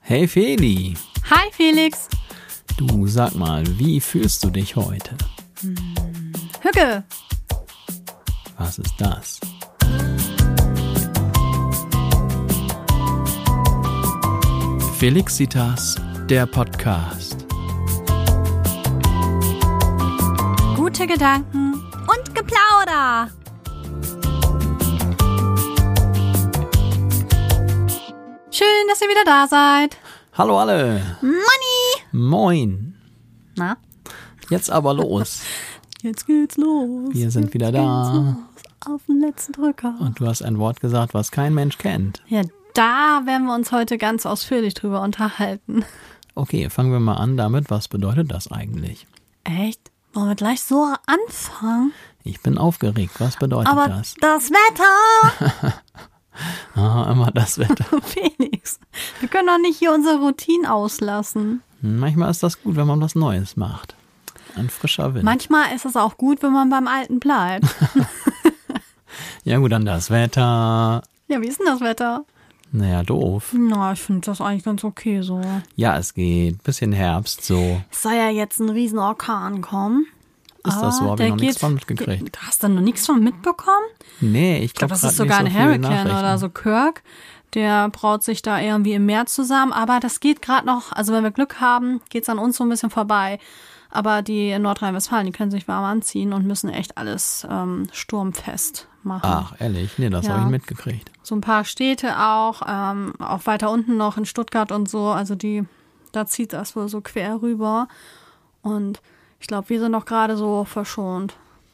Hey Feli. Hi Felix. Du, sag mal, wie fühlst du dich heute? Hücke. Was ist das? Felixitas, der Podcast. Gute Gedanken und Geplauder. Schön, dass ihr wieder da seid. Hallo alle. Money. Moin. Na? Jetzt aber los. Jetzt geht's los. Wir sind wieder da. Auf den letzten Drücker. Und du hast ein Wort gesagt, was kein Mensch kennt. Ja, da werden wir uns heute ganz ausführlich drüber unterhalten. Okay, fangen wir mal an damit. Was bedeutet das eigentlich? Echt? Wollen wir gleich so anfangen? Ich bin aufgeregt. Was bedeutet Aber das? das Wetter! Immer das Wetter. Felix, wir können doch nicht hier unsere Routine auslassen. Manchmal ist das gut, wenn man was Neues macht. Ein frischer Wind. Manchmal ist es auch gut, wenn man beim Alten bleibt. Ja gut, dann das Wetter. Ja, wie ist denn das Wetter? Naja, doof. Na, ich finde das eigentlich ganz okay so. Ja, es geht. Bisschen Herbst, so. Es soll ja jetzt ein riesen Orkan kommen. Ist das so? Habe ich noch nichts von mitgekriegt. Hast du noch nichts von mitbekommen? Nee, ich Ich glaube, glaube, das ist sogar ein Hurricane oder so. Kirk, der braut sich da irgendwie im März zusammen. Aber das geht gerade noch, also wenn wir Glück haben, geht es an uns so ein bisschen vorbei. Aber die in Nordrhein-Westfalen, die können sich warm anziehen und müssen echt alles sturmfest machen. Ach, ehrlich? Nee, das Ja. habe ich mitgekriegt. So ein paar Städte auch weiter unten noch in Stuttgart und so. Also da zieht das wohl so quer rüber. Und ich glaube, wir sind noch gerade so verschont.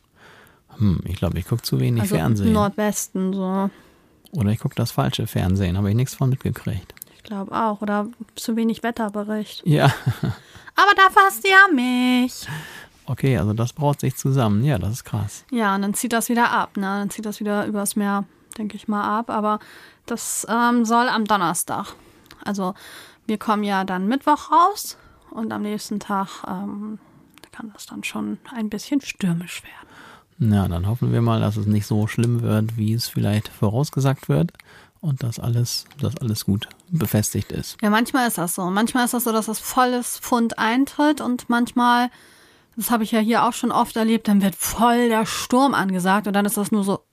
Ich glaube, ich gucke zu wenig Also Fernsehen. im Nordwesten so. Oder ich gucke das falsche Fernsehen. Habe ich nichts von mitgekriegt. Ich glaube auch. Oder zu wenig Wetterbericht. Ja. Aber dafür hast du ja mich. Okay, also das braut sich zusammen. Ja, das ist krass. Ja, und dann zieht das wieder ab. Ne? Dann zieht das wieder übers Meer, denke ich mal, ab. Aber das soll am Donnerstag. Also wir kommen ja dann Mittwoch raus. Und am nächsten Tag kann das dann schon ein bisschen stürmisch werden. Na, dann hoffen wir mal, dass es nicht so schlimm wird, wie es vielleicht vorausgesagt wird. Und dass alles gut befestigt ist. Ja, manchmal ist das so. Manchmal ist das so, dass das volles Pfund eintritt und manchmal, das habe ich ja hier auch schon oft erlebt, dann wird voll der Sturm angesagt und dann ist das nur so.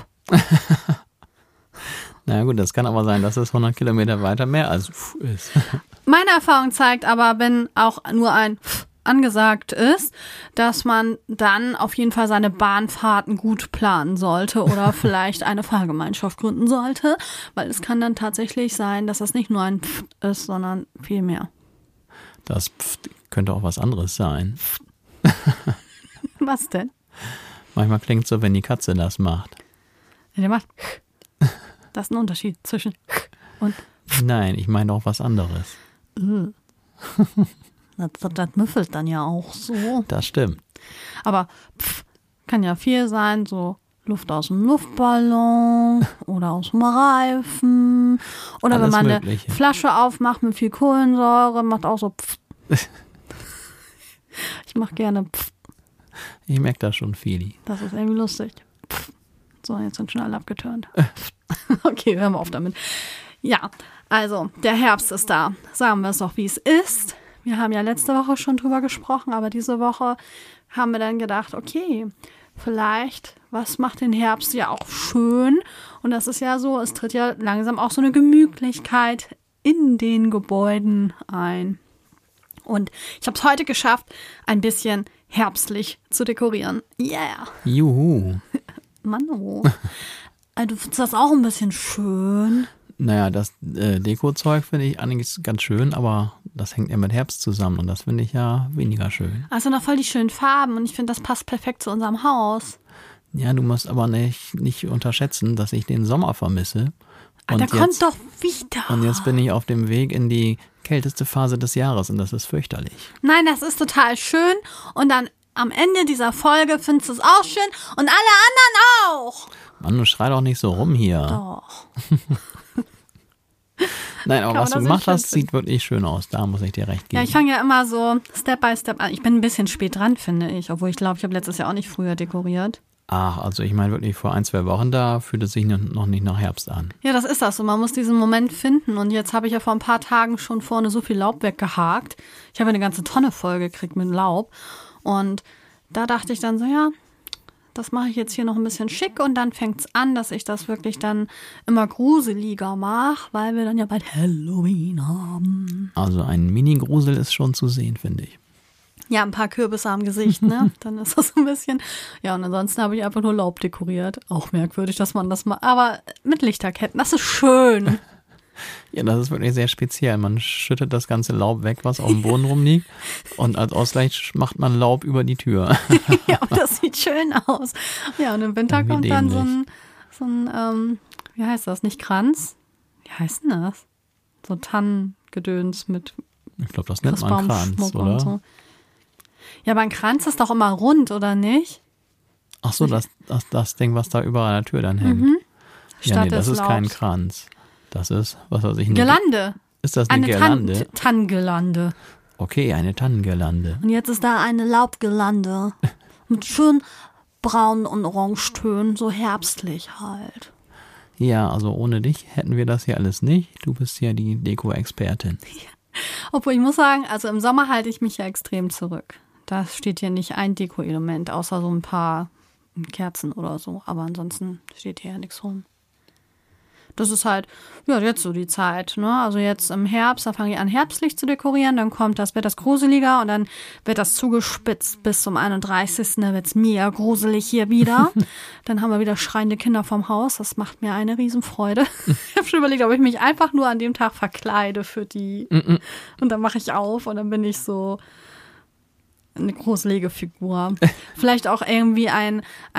Na gut, das kann aber sein, dass es 100 Kilometer weiter mehr als ist. Meine Erfahrung zeigt aber, wenn auch nur ein angesagt ist, dass man dann auf jeden Fall seine Bahnfahrten gut planen sollte oder vielleicht eine Fahrgemeinschaft gründen sollte, weil es kann dann tatsächlich sein, dass das nicht nur ein Pft ist, sondern viel mehr. Das könnte auch was anderes sein. Was denn? Manchmal klingt es so, wenn die Katze das macht. Ja, der macht. Das ist ein Unterschied zwischen und. Nein, ich meine auch was anderes. Das müffelt dann ja auch so. Das stimmt. Aber kann ja viel sein, so Luft aus dem Luftballon oder aus dem Reifen. Oder Alles wenn man Mögliche. eine Flasche aufmacht mit viel Kohlensäure, macht auch so Ich mache gerne Ich merke das schon, Feli. Das ist irgendwie lustig. So, jetzt sind schon alle abgeturnt. Okay, hören wir auf damit. Ja, also der Herbst ist da. Sagen wir es doch, wie es ist. Wir haben ja letzte Woche schon drüber gesprochen, aber diese Woche haben wir dann gedacht, okay, vielleicht, was macht den Herbst ja auch schön? Und das ist ja so, es tritt ja langsam auch so eine Gemütlichkeit in den Gebäuden ein. Und ich habe es heute geschafft, ein bisschen herbstlich zu dekorieren. Yeah! Juhu. Mann, oh. Du findest das auch ein bisschen schön. Naja, das Deko-Zeug finde ich eigentlich ganz schön, aber das hängt ja mit Herbst zusammen und das finde ich ja weniger schön. Also noch voll die schönen Farben und ich finde, das passt perfekt zu unserem Haus. Ja, du musst aber nicht unterschätzen, dass ich den Sommer vermisse. Und Der kommt doch wieder. Und jetzt bin ich auf dem Weg in die kälteste Phase des Jahres und das ist fürchterlich. Nein, das ist total schön und dann am Ende dieser Folge findest du es auch schön und alle anderen auch. Mann, du schrei doch nicht so rum hier. Doch. Nein, aber Kann was man du das gemacht nicht hast, sieht wirklich schön aus. Da muss ich dir recht geben. Ja, ich fange ja immer so Step by Step an. Ich bin ein bisschen spät dran, finde ich. Obwohl ich glaube, ich habe letztes Jahr auch nicht früher dekoriert. Ach, also ich meine wirklich vor 1-2 Wochen, da fühlt es sich noch nicht nach Herbst an. Ja, das ist das so. Man muss diesen Moment finden. Und jetzt habe ich ja vor ein paar Tagen schon vorne so viel Laub weggehakt. Ich habe eine ganze Tonne voll gekriegt mit Laub. Und da dachte ich dann so, ja, das mache ich jetzt hier noch ein bisschen schick. Und dann fängt es an, dass ich das wirklich dann immer gruseliger mache, weil wir dann ja bald Halloween haben. Also ein Mini-Grusel ist schon zu sehen, finde ich. Ja, ein paar Kürbisse am Gesicht, ne? Dann ist das ein bisschen. Ja, und ansonsten habe ich einfach nur Laub dekoriert. Auch merkwürdig, dass man das macht. Aber mit Lichterketten, das ist schön. Ja, das ist wirklich sehr speziell. Man schüttet das ganze Laub weg, was auf dem Boden rumliegt. Und als Ausgleich macht man Laub über die Tür. Ja, und das sieht schön aus. Ja, und im Winter kommt dann so ein, wie heißt das? Nicht Kranz? Wie heißt denn das? So Tannengedöns mit Ich glaube, das nennt man Kranz, oder? und so. Ja, aber ein Kranz ist doch immer rund, oder nicht? Ach so, das Ding, was da überall an der Tür dann hängt. Mhm. Ja, nee, das ist Laubs. kein Kranz. Das ist, was weiß ich nicht. Girlande. Ist das eine Girlande? Tannengirlande. Okay, eine Tannengirlande. Und jetzt ist da eine Laubgirlande. Mit schön braun und Orangetönen, so herbstlich halt. Ja, also ohne dich hätten wir das hier alles nicht. Du bist ja die Deko-Expertin. Obwohl ich muss sagen, also im Sommer halte ich mich ja extrem zurück. Da steht hier nicht ein Deko-Element, außer so ein paar Kerzen oder so. Aber ansonsten steht hier ja nichts rum. Das ist halt, ja, jetzt so die Zeit, ne? Also jetzt im Herbst, da fange ich an, herbstlich zu dekorieren, dann wird das gruseliger und dann wird das zugespitzt bis zum 31. Da wird es mega gruselig hier wieder. Dann haben wir wieder schreiende Kinder vorm Haus, das macht mir eine Riesenfreude. Ich habe schon überlegt, ob ich mich einfach nur an dem Tag verkleide für die. Und dann mache ich auf und dann bin ich so eine gruselige Figur. Vielleicht auch irgendwie eine,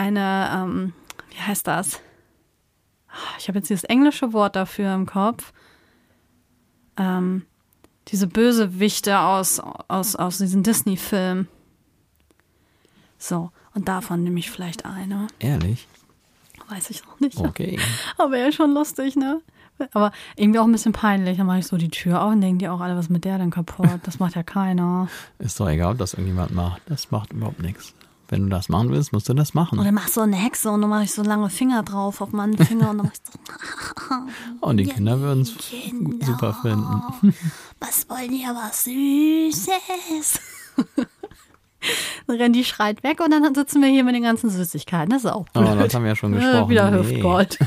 wie heißt das? Ich habe jetzt dieses englische Wort dafür im Kopf. Diese Bösewichte aus diesen Disney-Filmen. So, und davon nehme ich vielleicht eine. Ehrlich? Weiß ich noch nicht. Okay. Aber wäre schon lustig, ne? Aber irgendwie auch ein bisschen peinlich. Dann mache ich so die Tür auf und denken die auch alle, was ist mit der denn kaputt? Das macht ja keiner. Ist doch egal, ob das irgendjemand macht. Das macht überhaupt nichts. Wenn du das machen willst, musst du das machen. Oder mach so eine Hexe und dann mache ich so lange Finger drauf auf meinen Finger und dann mache ich so. Und die Kinder würden es super finden. Was wollen ihr, was Süßes? Dann rennt die schreit weg und dann sitzen wir hier mit den ganzen Süßigkeiten. Das ist auch blöd. Aber das haben wir ja schon gesprochen. Wieder Hüftgold.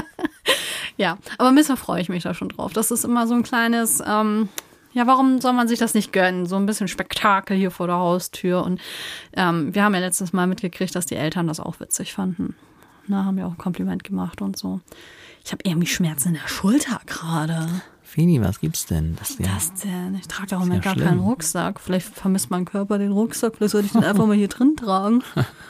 Ja, aber ein bisschen freue ich mich da schon drauf. Das ist immer so ein kleines, ja, warum soll man sich das nicht gönnen? So ein bisschen Spektakel hier vor der Haustür. Und wir haben ja letztes Mal mitgekriegt, dass die Eltern das auch witzig fanden. Na, haben ja auch ein Kompliment gemacht und so. Ich habe irgendwie Schmerzen in der Schulter gerade. Feni, was gibt's denn? Was ist das denn? Ich trage doch im Moment ja gar schlimm. keinen Rucksack. Vielleicht vermisst mein Körper den Rucksack. Vielleicht sollte ich den einfach mal hier drin tragen.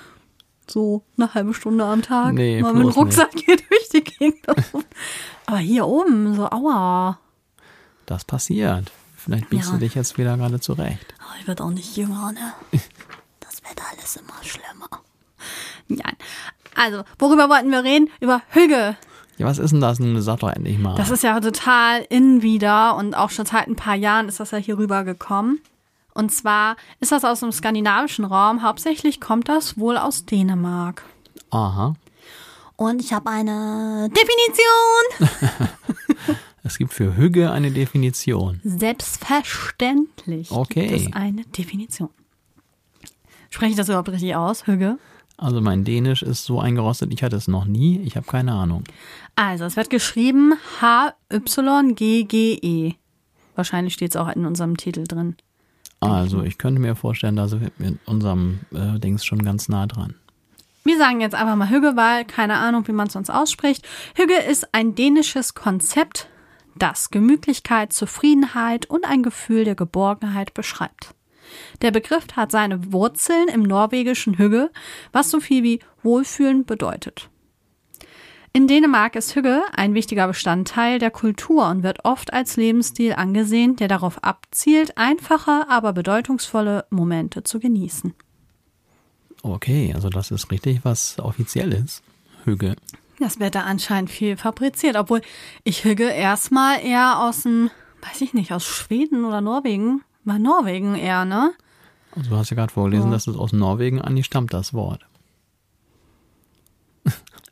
So eine halbe Stunde am Tag. Nee, mal mit dem Rucksack hier durch die Gegend. Aber hier oben, so aua. Das passiert. Vielleicht biegst du dich jetzt wieder gerade zurecht. Aber ich werde auch nicht jünger, ne? Das wird alles immer schlimmer. Ja, also, worüber wollten wir reden? Über Hügge. Ja, was ist denn das? Nun sag doch endlich mal. Das ist ja total in wieder und auch schon seit ein paar Jahren ist das ja hier rüber gekommen. Und zwar ist das aus dem skandinavischen Raum. Hauptsächlich kommt das wohl aus Dänemark. Aha. Und ich habe eine Definition. Es gibt für Hügge eine Definition. Selbstverständlich Okay. gibt es eine Definition. Spreche ich das überhaupt richtig aus, Hügge? Also mein Dänisch ist so eingerostet, ich hatte es noch nie. Ich habe keine Ahnung. Also, es wird geschrieben H-Y-G-G-E. Wahrscheinlich steht es auch in unserem Titel drin. Also ich könnte mir vorstellen, da sind wir mit unserem Dings schon ganz nah dran. Wir sagen jetzt einfach mal Hügge, weil keine Ahnung, wie man es sonst ausspricht. Hügge ist ein dänisches Konzept, das Gemütlichkeit, Zufriedenheit und ein Gefühl der Geborgenheit beschreibt. Der Begriff hat seine Wurzeln im norwegischen Hygge, was so viel wie Wohlfühlen bedeutet. In Dänemark ist Hygge ein wichtiger Bestandteil der Kultur und wird oft als Lebensstil angesehen, der darauf abzielt, einfache, aber bedeutungsvolle Momente zu genießen. Okay, also das ist richtig was Offizielles. Hügge. Das wird da anscheinend viel fabriziert, obwohl ich Hygge erstmal eher aus dem, weiß ich nicht, aus Schweden oder Norwegen. War Norwegen eher, ne? Also du hast ja gerade vorgelesen, dass es aus Norwegen eigentlich stammt, das Wort.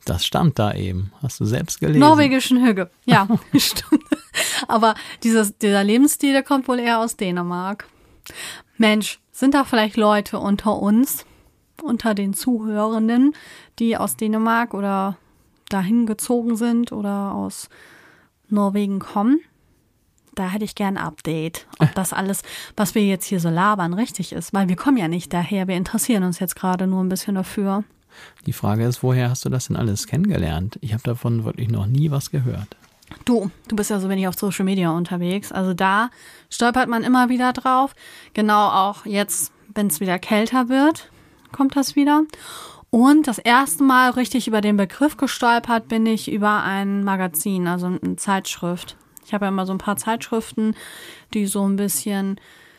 Das stand da eben. Hast du selbst gelesen? Norwegischen Hügge. Ja, stimmt. Aber dieser Lebensstil, der kommt wohl eher aus Dänemark. Mensch, sind da vielleicht Leute unter uns, unter den Zuhörenden, die aus Dänemark oder dahin gezogen sind oder aus Norwegen kommen? Da hätte ich gern ein Update, ob das alles, was wir jetzt hier so labern, richtig ist. Weil wir kommen ja nicht daher, wir interessieren uns jetzt gerade nur ein bisschen dafür. Die Frage ist, woher hast du das denn alles kennengelernt? Ich habe davon wirklich noch nie was gehört. Du bist ja so wenig auf Social Media unterwegs. Also da stolpert man immer wieder drauf. Genau auch jetzt, wenn es wieder kälter wird, kommt das wieder. Und das erste Mal richtig über den Begriff gestolpert bin ich über ein Magazin, also eine Zeitschrift. Ich habe ja immer so ein paar Zeitschriften, die so ein bisschen,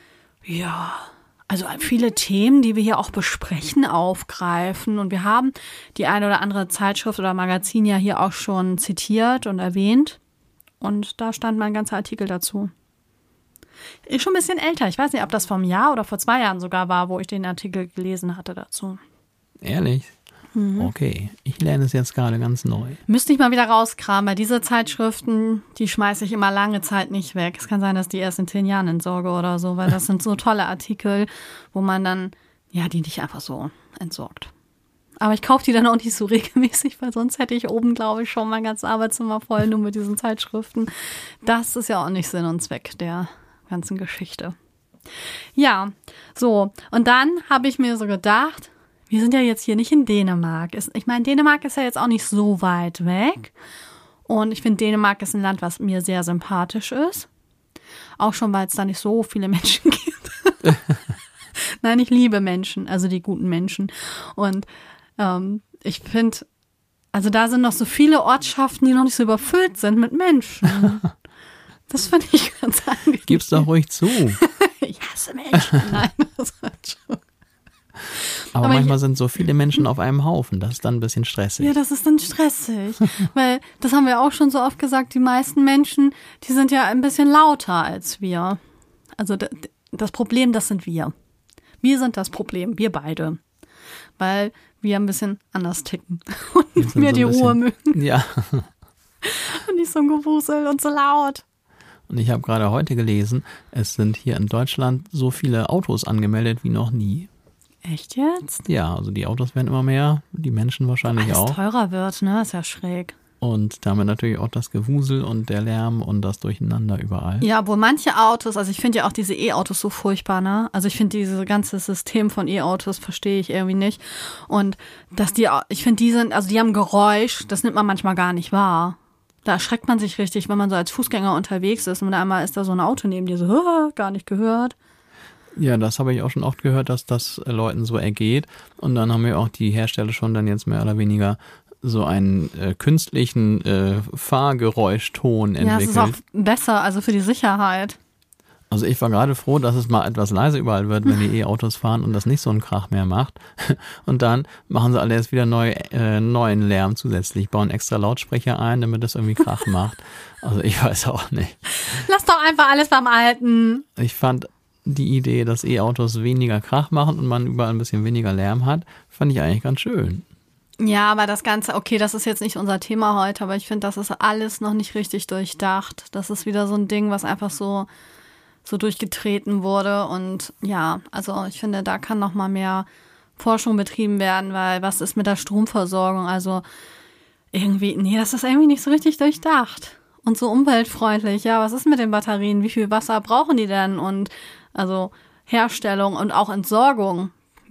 ja, also viele Themen, die wir hier auch besprechen, aufgreifen. Und wir haben die eine oder andere Zeitschrift oder Magazin ja hier auch schon zitiert und erwähnt. Und da stand mal ein ganzer Artikel dazu. Ist schon ein bisschen älter. Ich weiß nicht, ob das vor einem Jahr oder vor 2 Jahren sogar war, wo ich den Artikel gelesen hatte dazu. Ehrlich? Okay, ich lerne es jetzt gerade ganz neu. Müsste ich mal wieder rauskramen, weil diese Zeitschriften, die schmeiße ich immer lange Zeit nicht weg. Es kann sein, dass die erst in 10 Jahren entsorge oder so, weil das sind so tolle Artikel, wo man dann, ja, die nicht einfach so entsorgt. Aber ich kaufe die dann auch nicht so regelmäßig, weil sonst hätte ich oben, glaube ich, schon mein ganzes Arbeitszimmer voll nur mit diesen Zeitschriften. Das ist ja auch nicht Sinn und Zweck der ganzen Geschichte. Ja, so. Und dann habe ich mir so gedacht, wir sind ja jetzt hier nicht in Dänemark. Ich meine, Dänemark ist ja jetzt auch nicht so weit weg. Und ich finde, Dänemark ist ein Land, was mir sehr sympathisch ist. Auch schon, weil es da nicht so viele Menschen gibt. Nein, ich liebe Menschen, also die guten Menschen. Und ich finde, also da sind noch so viele Ortschaften, die noch nicht so überfüllt sind mit Menschen. Das finde ich ganz angenehm. Gib's doch ruhig zu. Ich hasse Menschen. Nein, das war schon. Aber manchmal sind so viele Menschen auf einem Haufen. Das ist dann ein bisschen stressig. Ja, das ist dann stressig. Weil, das haben wir auch schon so oft gesagt, die meisten Menschen, die sind ja ein bisschen lauter als wir. Also das Problem, das sind wir. Wir sind das Problem, wir beide. Weil wir ein bisschen anders ticken. Und wir die Ruhe mögen. Ja. Und nicht so ein Gewusel und so laut. Und ich habe gerade heute gelesen, es sind hier in Deutschland so viele Autos angemeldet wie noch nie. Echt jetzt? Ja, also die Autos werden immer mehr, die Menschen wahrscheinlich Alles auch. Teurer wird, ne? Ist ja schräg. Und damit natürlich auch das Gewusel und der Lärm und das Durcheinander überall. Ja, obwohl manche Autos, also ich finde ja auch diese E-Autos so furchtbar, ne? Also ich finde dieses ganze System von E-Autos verstehe ich irgendwie nicht. Und ich finde die haben Geräusch, das nimmt man manchmal gar nicht wahr. Da erschreckt man sich richtig, wenn man so als Fußgänger unterwegs ist und einmal ist da so ein Auto neben dir, so, gar nicht gehört. Ja, das habe ich auch schon oft gehört, dass das Leuten so ergeht. Und dann haben wir auch die Hersteller schon dann jetzt mehr oder weniger so einen künstlichen Fahrgeräuschton entwickelt. Ja, es ist auch besser, also für die Sicherheit. Also ich war gerade froh, dass es mal etwas leiser überall wird, wenn die E-Autos fahren und das nicht so einen Krach mehr macht. Und dann machen sie alle jetzt wieder neuen Lärm zusätzlich, bauen extra Lautsprecher ein, damit das irgendwie Krach macht. Also ich weiß auch nicht. Lass doch einfach alles beim Alten. Ich fand die Idee, dass E-Autos weniger Krach machen und man überall ein bisschen weniger Lärm hat, fand ich eigentlich ganz schön. Ja, aber das Ganze, okay, das ist jetzt nicht unser Thema heute, aber ich finde, das ist alles noch nicht richtig durchdacht. Das ist wieder so ein Ding, was einfach so durchgetreten wurde. Und ja, also ich finde, da kann noch mal mehr Forschung betrieben werden, weil was ist mit der Stromversorgung? Also irgendwie, nee, das ist irgendwie nicht so richtig durchdacht. Und so umweltfreundlich, ja, was ist mit den Batterien? Wie viel Wasser brauchen die denn? Und also Herstellung und auch Entsorgung.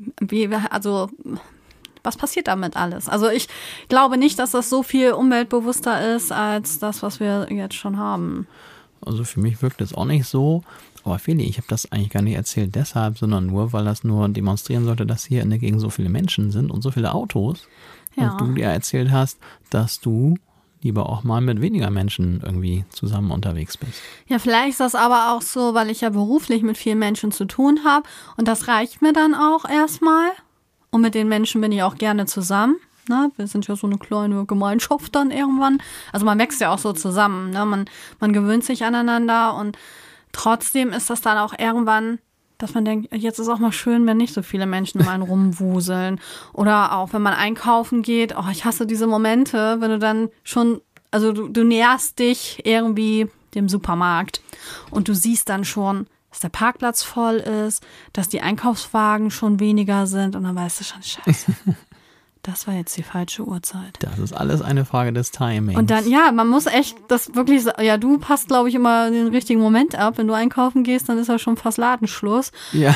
Was passiert damit alles? Also ich glaube nicht, dass das so viel umweltbewusster ist, als das, was wir jetzt schon haben. Also für mich wirkt es auch nicht so. Aber Feli, ich habe das eigentlich gar nicht erzählt deshalb, sondern nur, weil das nur demonstrieren sollte, dass hier in der Gegend so viele Menschen sind und so viele Autos. Ja. Und du dir erzählt hast, dass du lieber auch mal mit weniger Menschen irgendwie zusammen unterwegs bist. Ja, vielleicht ist das aber auch so, weil ich ja beruflich mit vielen Menschen zu tun habe. Und das reicht mir dann auch erstmal. Und mit den Menschen bin ich auch gerne zusammen. Ne? Wir sind ja so eine kleine Gemeinschaft dann irgendwann. Also man wächst ja auch so zusammen. Ne? Man gewöhnt sich aneinander und trotzdem ist das dann auch irgendwann dass man denkt, jetzt ist auch mal schön, wenn nicht so viele Menschen um einen rumwuseln. Oder auch, wenn man einkaufen geht. Oh, ich hasse diese Momente, wenn du dann schon, also du näherst dich irgendwie dem Supermarkt und du siehst dann schon, dass der Parkplatz voll ist, dass die Einkaufswagen schon weniger sind und dann weißt du schon, scheiße, das war jetzt die falsche Uhrzeit. Das ist alles eine Frage des Timings. Und dann, ja, man muss echt das wirklich, ja, du passt, glaube ich, immer den richtigen Moment ab. Wenn du einkaufen gehst, dann ist ja schon fast Ladenschluss. Ja.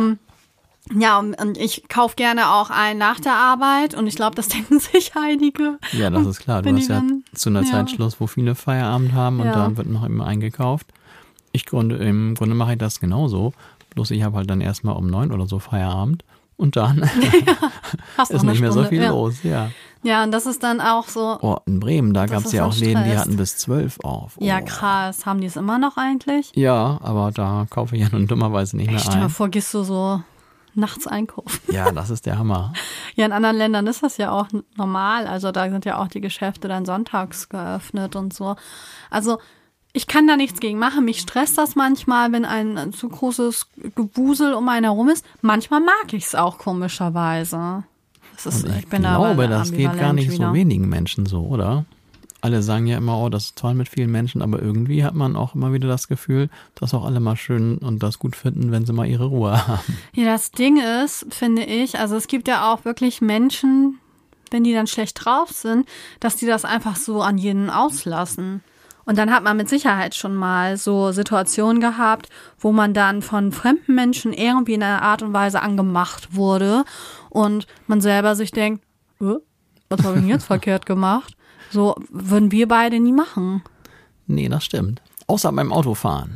Ja, und ich kaufe gerne auch ein nach der Arbeit und ich glaube, das denken sich einige. Ja, das ist klar. Du hast ja zu einer Zeit Schluss, wo viele Feierabend haben und dann wird noch immer eingekauft. Im Grunde mache ich das genauso. Bloß ich habe halt dann erstmal um 9 oder so Feierabend und dann ist nicht mehr so viel los. Ja. Ja, und das ist dann auch so. Oh, in Bremen, da gab es ja auch Läden, die hatten bis 12 auf. Oh. Ja, krass. Haben die es immer noch eigentlich? Ja, aber da kaufe ich ja nun dummerweise nicht mehr ein. Stell dir vor, gehst du so nachts einkaufen. Ja, das ist der Hammer. Ja, in anderen Ländern ist das ja auch normal. Also da sind ja auch die Geschäfte dann sonntags geöffnet und so. Also ich kann da nichts gegen machen. Mich stresst das manchmal, wenn ein zu großes Gewusel um einen herum ist. Manchmal mag ich es auch komischerweise. Ich glaube, das geht gar nicht so wenigen Menschen so, oder? Alle sagen ja immer, oh, das ist toll mit vielen Menschen, aber irgendwie hat man auch immer wieder das Gefühl, dass auch alle mal schön und das gut finden, wenn sie mal ihre Ruhe haben. Ja, das Ding ist, finde ich, also es gibt ja auch wirklich Menschen, wenn die dann schlecht drauf sind, dass die das einfach so an jeden auslassen. Und dann hat man mit Sicherheit schon mal so Situationen gehabt, wo man dann von fremden Menschen irgendwie in einer Art und Weise angemacht wurde und man selber sich denkt, was habe ich denn jetzt verkehrt gemacht? So würden wir beide nie machen. Nee, das stimmt. Außer beim Autofahren.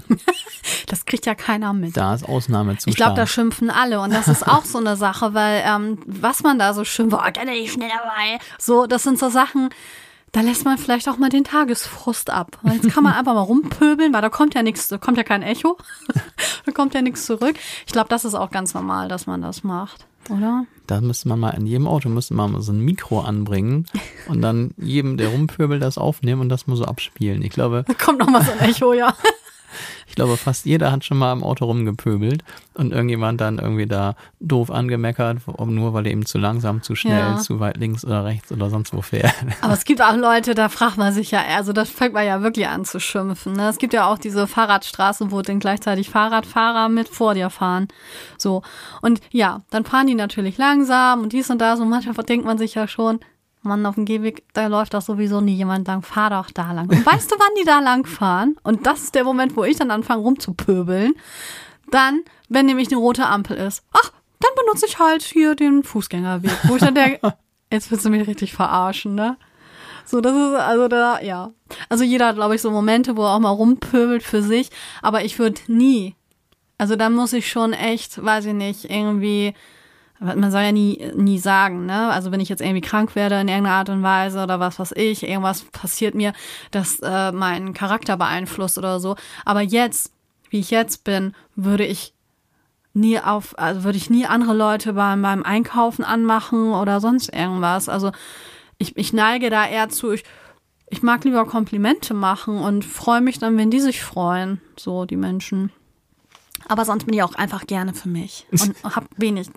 Das kriegt ja keiner mit. Da ist Ausnahmezustand. Ich glaube, da schimpfen alle. Und das ist auch so eine Sache, weil was man da so schimpft, oh, der ist schnell dabei. So, das sind so Sachen, da lässt man vielleicht auch mal den Tagesfrust ab. Und jetzt kann man einfach mal rumpöbeln, weil da kommt ja nichts, da kommt ja kein Echo. Da kommt ja nichts zurück. Ich glaube, das ist auch ganz normal, dass man das macht. Oder? Da müsste man mal in jedem Auto so ein Mikro anbringen und dann jedem, der rumpöbelt, das aufnehmen und das mal so abspielen. Ich glaube, da kommt noch mal so ein Echo, ja. Ich glaube, fast jeder hat schon mal im Auto rumgepöbelt und irgendjemand dann irgendwie da doof angemeckert, nur weil er eben zu langsam, zu schnell, zu weit links oder rechts oder sonst wo fährt. Aber es gibt auch Leute, da fragt man sich ja, also das fängt man ja wirklich an zu schimpfen. Ne? Es gibt ja auch diese Fahrradstraßen, wo dann gleichzeitig Fahrradfahrer mit vor dir fahren. So. Und ja, dann fahren die natürlich langsam und dies und das und manchmal denkt man sich ja schon, Mann, auf dem Gehweg, da läuft doch sowieso nie jemand lang, fahr doch da lang. Und weißt du, wann die da lang fahren? Und das ist der Moment, wo ich dann anfange rumzupöbeln. Dann, wenn nämlich eine rote Ampel ist. Ach, dann benutze ich halt hier den Fußgängerweg. Wo ich dann denke, jetzt willst du mich richtig verarschen, ne? So, das ist, also da, ja. Also jeder hat, glaube ich, so Momente, wo er auch mal rumpöbelt für sich. Aber ich würde nie, also da muss ich schon echt, weiß ich nicht, irgendwie, man soll ja nie sagen, ne? Also wenn ich jetzt irgendwie krank werde in irgendeiner Art und Weise oder was weiß ich, irgendwas passiert mir, das meinen Charakter beeinflusst oder so. Aber jetzt, wie ich jetzt bin, würde ich nie andere Leute beim Einkaufen anmachen oder sonst irgendwas. Also ich neige da eher zu, ich mag lieber Komplimente machen und freue mich dann, wenn die sich freuen, so die Menschen. Aber sonst bin ich auch einfach gerne für mich und habe wenig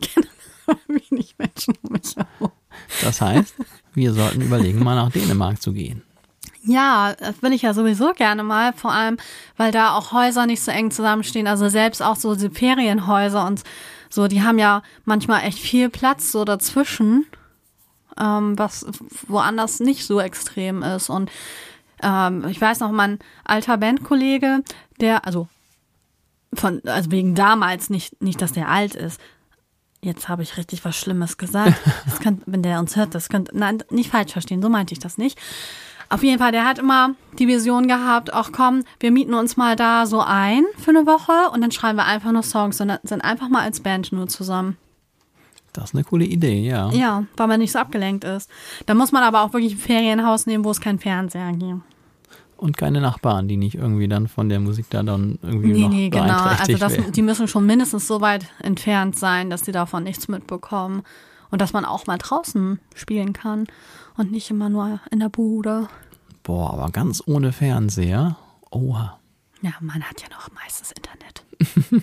Menschen um mich herum. Das heißt, wir sollten überlegen, mal nach Dänemark zu gehen. Ja, das will ich ja sowieso gerne mal, vor allem, weil da auch Häuser nicht so eng zusammenstehen, also selbst auch so die Ferienhäuser und so, die haben ja manchmal echt viel Platz so dazwischen, was woanders nicht so extrem ist. Und ich weiß noch, mein alter Bandkollege, also wegen damals nicht, dass der alt ist. Jetzt habe ich richtig was Schlimmes gesagt. Wenn der uns hört, nein, nicht falsch verstehen, so meinte ich das nicht. Auf jeden Fall, der hat immer die Vision gehabt, ach komm, wir mieten uns mal da so ein für eine Woche und dann schreiben wir einfach nur Songs und sind einfach mal als Band nur zusammen. Das ist eine coole Idee, ja. Ja, weil man nicht so abgelenkt ist. Da muss man aber auch wirklich ein Ferienhaus nehmen, wo es keinen Fernseher gibt. Und keine Nachbarn, die nicht irgendwie dann von der Musik da dann irgendwie noch beeinträchtigt werden. Also die müssen schon mindestens so weit entfernt sein, dass die davon nichts mitbekommen. Und dass man auch mal draußen spielen kann und nicht immer nur in der Bude. Boah, aber ganz ohne Fernseher. Oha. Ja, man hat ja noch meistens Internet.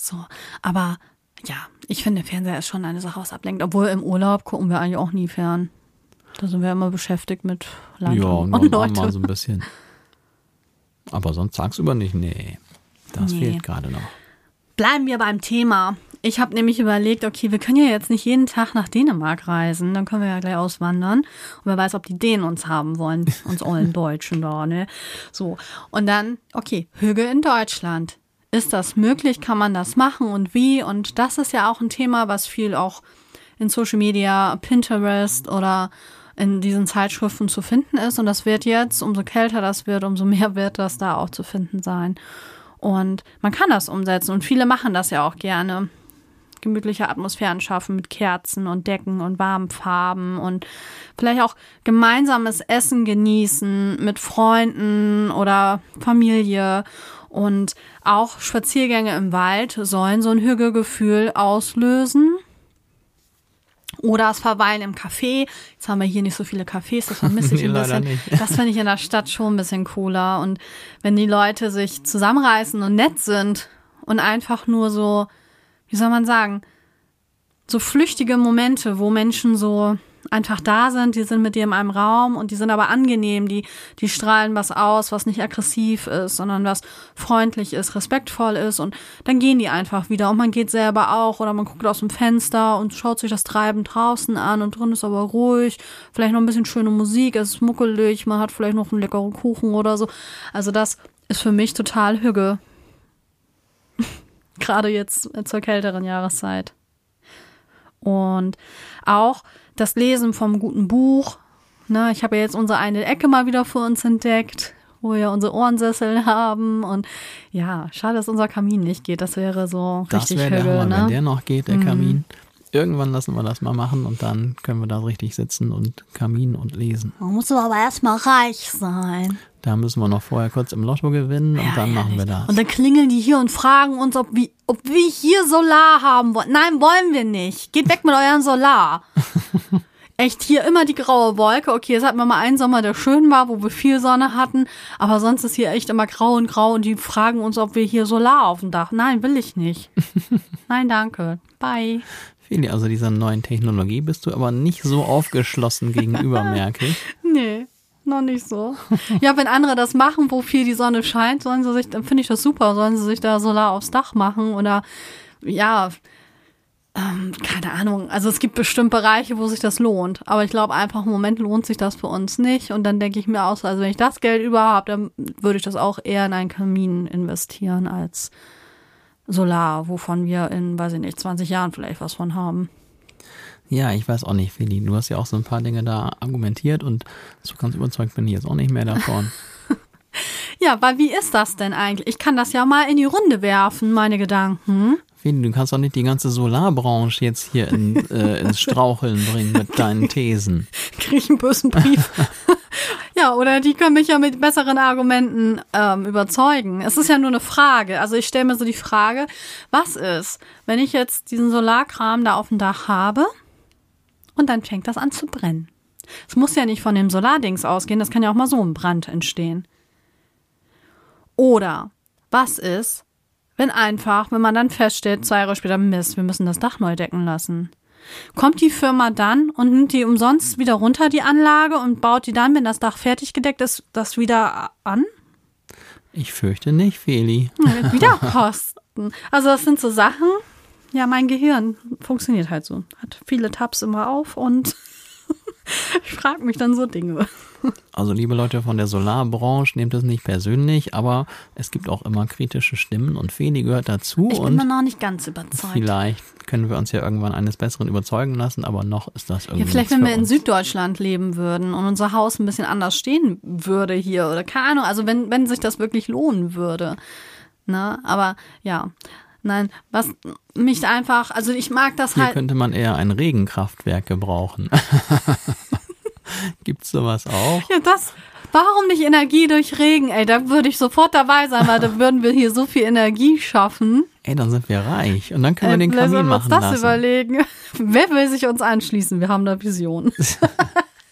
So, aber ja, ich finde, Fernseher ist schon eine Sache, was ablenkt. Obwohl im Urlaub gucken wir eigentlich auch nie fern. Da sind wir immer beschäftigt mit Land und Leute. Mal so ein bisschen. Aber sonst tagsüber nicht. Nee, das fehlt gerade noch. Bleiben wir beim Thema. Ich habe nämlich überlegt, okay, wir können ja jetzt nicht jeden Tag nach Dänemark reisen, dann können wir ja gleich auswandern. Und wer weiß, ob die Dänen uns haben wollen, uns ollen Deutschen da, ne? So, und dann, okay, Hüge in Deutschland. Ist das möglich? Kann man das machen und wie? Und das ist ja auch ein Thema, was viel auch in Social Media, Pinterest oder in diesen Zeitschriften zu finden ist. Und das wird jetzt, umso kälter das wird, umso mehr wird das da auch zu finden sein. Und man kann das umsetzen und viele machen das ja auch gerne. Gemütliche Atmosphären schaffen mit Kerzen und Decken und warmen Farben und vielleicht auch gemeinsames Essen genießen mit Freunden oder Familie. Und auch Spaziergänge im Wald sollen so ein Hügelgefühl auslösen. Oder das Verweilen im Café. Jetzt haben wir hier nicht so viele Cafés, das vermisse ich ein bisschen. Nicht. Das finde ich in der Stadt schon ein bisschen cooler. Und wenn die Leute sich zusammenreißen und nett sind und einfach nur so, wie soll man sagen, so flüchtige Momente, wo Menschen so einfach da sind, die sind mit dir in einem Raum und die sind aber angenehm, die strahlen was aus, was nicht aggressiv ist, sondern was freundlich ist, respektvoll ist und dann gehen die einfach wieder und man geht selber auch oder man guckt aus dem Fenster und schaut sich das Treiben draußen an und drin ist aber ruhig, vielleicht noch ein bisschen schöne Musik, es ist muckelig, man hat vielleicht noch einen leckeren Kuchen oder so. Also das ist für mich total Hüge. Gerade jetzt zur kälteren Jahreszeit. Und auch das Lesen vom guten Buch. Ne, ich habe ja jetzt unsere eine Ecke mal wieder für uns entdeckt, wo wir unsere Ohrensessel haben. Und ja, schade, dass unser Kamin nicht geht. Das wäre so richtig Hügel. Das wäre der Hammer, wenn der noch geht, der Kamin. Irgendwann lassen wir das mal machen und dann können wir da richtig sitzen und Kamin und lesen. Man muss aber erstmal reich sein. Da müssen wir noch vorher kurz im Lotto gewinnen und dann machen wir das. Und dann klingeln die hier und fragen uns, ob wir hier Solar haben wollen. Nein, wollen wir nicht. Geht weg mit eurem Solar. Echt, hier immer die graue Wolke. Okay, jetzt hatten wir mal einen Sommer, der schön war, wo wir viel Sonne hatten. Aber sonst ist hier echt immer grau und die fragen uns, ob wir hier Solar auf dem Dach. Nein, will ich nicht. Nein, danke. Bye. Feli, also dieser neuen Technologie bist du aber nicht so aufgeschlossen gegenüber, merke ich. Nee, noch nicht so. Ja, wenn andere das machen, wo viel die Sonne scheint, dann finde ich das super, sollen sie sich da Solar aufs Dach machen oder ja, keine Ahnung. Also es gibt bestimmt Bereiche, wo sich das lohnt. Aber ich glaube einfach, im Moment lohnt sich das für uns nicht. Und dann denke ich mir auch, also wenn ich das Geld über habe, dann würde ich das auch eher in einen Kamin investieren als Solar, wovon wir in, weiß ich nicht, 20 Jahren vielleicht was von haben. Ja, ich weiß auch nicht, Feli. Du hast ja auch so ein paar Dinge da argumentiert und so ganz überzeugt bin ich jetzt auch nicht mehr davon. Ja, weil wie ist das denn eigentlich? Ich kann das ja mal in die Runde werfen, meine Gedanken. Feli, du kannst doch nicht die ganze Solarbranche jetzt hier ins Straucheln bringen mit deinen Thesen. Krieg ich einen bösen Brief. Ja, oder die können mich ja mit besseren Argumenten überzeugen. Es ist ja nur eine Frage. Also ich stelle mir so die Frage, was ist, wenn ich jetzt diesen Solarkram da auf dem Dach habe und dann fängt das an zu brennen? Es muss ja nicht von dem Solardings ausgehen, das kann ja auch mal so ein Brand entstehen. Oder was ist, wenn man dann feststellt, 2 Jahre später, Mist, wir müssen das Dach neu decken lassen? Kommt die Firma dann und nimmt die umsonst wieder runter, die Anlage, und baut die dann, wenn das Dach fertig gedeckt ist, das wieder an? Ich fürchte nicht, Feli. Ja, wieder Kosten. Also das sind so Sachen, ja, mein Gehirn funktioniert halt so. Hat viele Tabs immer auf und ich frage mich dann so Dinge. Also liebe Leute von der Solarbranche, nehmt es nicht persönlich, aber es gibt auch immer kritische Stimmen und Feli gehört dazu. Ich bin noch nicht ganz überzeugt. Vielleicht können wir uns ja irgendwann eines Besseren überzeugen lassen, aber noch ist das irgendwie. Ja, vielleicht wenn wir in Süddeutschland leben würden und unser Haus ein bisschen anders stehen würde hier oder keine Ahnung, also wenn sich das wirklich lohnen würde. Ne? Aber ja. Nein, was mich einfach, also ich mag das halt. Hier könnte man eher ein Regenkraftwerk gebrauchen. Gibt's sowas auch? Ja, warum nicht Energie durch Regen? Ey, da würde ich sofort dabei sein, weil da würden wir hier so viel Energie schaffen. Ey, dann sind wir reich und dann können wir den Kamin machen lassen. Lass uns das überlegen. Wer will sich uns anschließen? Wir haben da Visionen.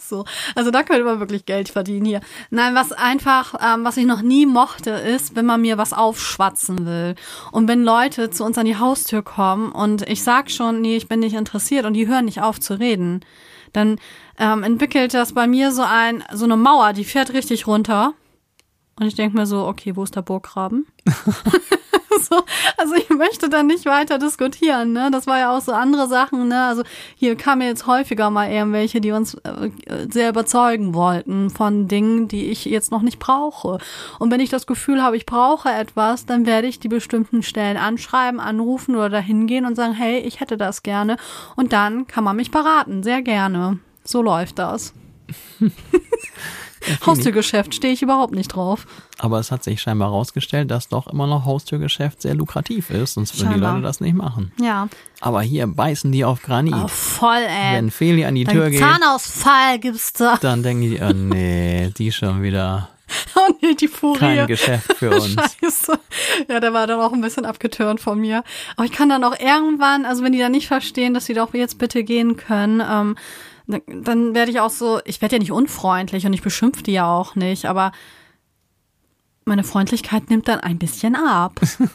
So, also da könnte man wirklich Geld verdienen hier. Nein, was ich noch nie mochte, ist, wenn man mir was aufschwatzen will. Und wenn Leute zu uns an die Haustür kommen und ich sag schon, nee, ich bin nicht interessiert und die hören nicht auf zu reden, dann entwickelt das bei mir so eine Mauer, die fährt richtig runter. Und ich denke mir so, okay, wo ist der Burggraben? So, also ich möchte dann nicht weiter diskutieren, ne? Das war ja auch so andere Sachen, ne? Also hier kamen jetzt häufiger mal irgendwelche, die uns sehr überzeugen wollten von Dingen, die ich jetzt noch nicht brauche. Und wenn ich das Gefühl habe, ich brauche etwas, dann werde ich die bestimmten Stellen anschreiben, anrufen oder dahin gehen und sagen, hey, ich hätte das gerne. Und dann kann man mich beraten, sehr gerne. So läuft das. Haustürgeschäft stehe ich überhaupt nicht drauf. Aber es hat sich scheinbar herausgestellt, dass doch immer noch Haustürgeschäft sehr lukrativ ist, sonst würden die Leute das nicht machen. Ja. Aber hier beißen die auf Granit. Oh, voll, ey. Wenn Feli an die Tür geht, Zahnausfall gibt's da. Dann denken die, oh nee, die schon wieder. Oh nee, die Furie. Kein Geschäft für uns. Scheiße. Ja, der war dann auch ein bisschen abgetürnt von mir. Aber ich kann dann auch irgendwann, also wenn die dann nicht verstehen, dass sie doch jetzt bitte gehen können, dann werde ich auch so, ich werde ja nicht unfreundlich und ich beschimpfe die ja auch nicht, aber meine Freundlichkeit nimmt dann ein bisschen ab.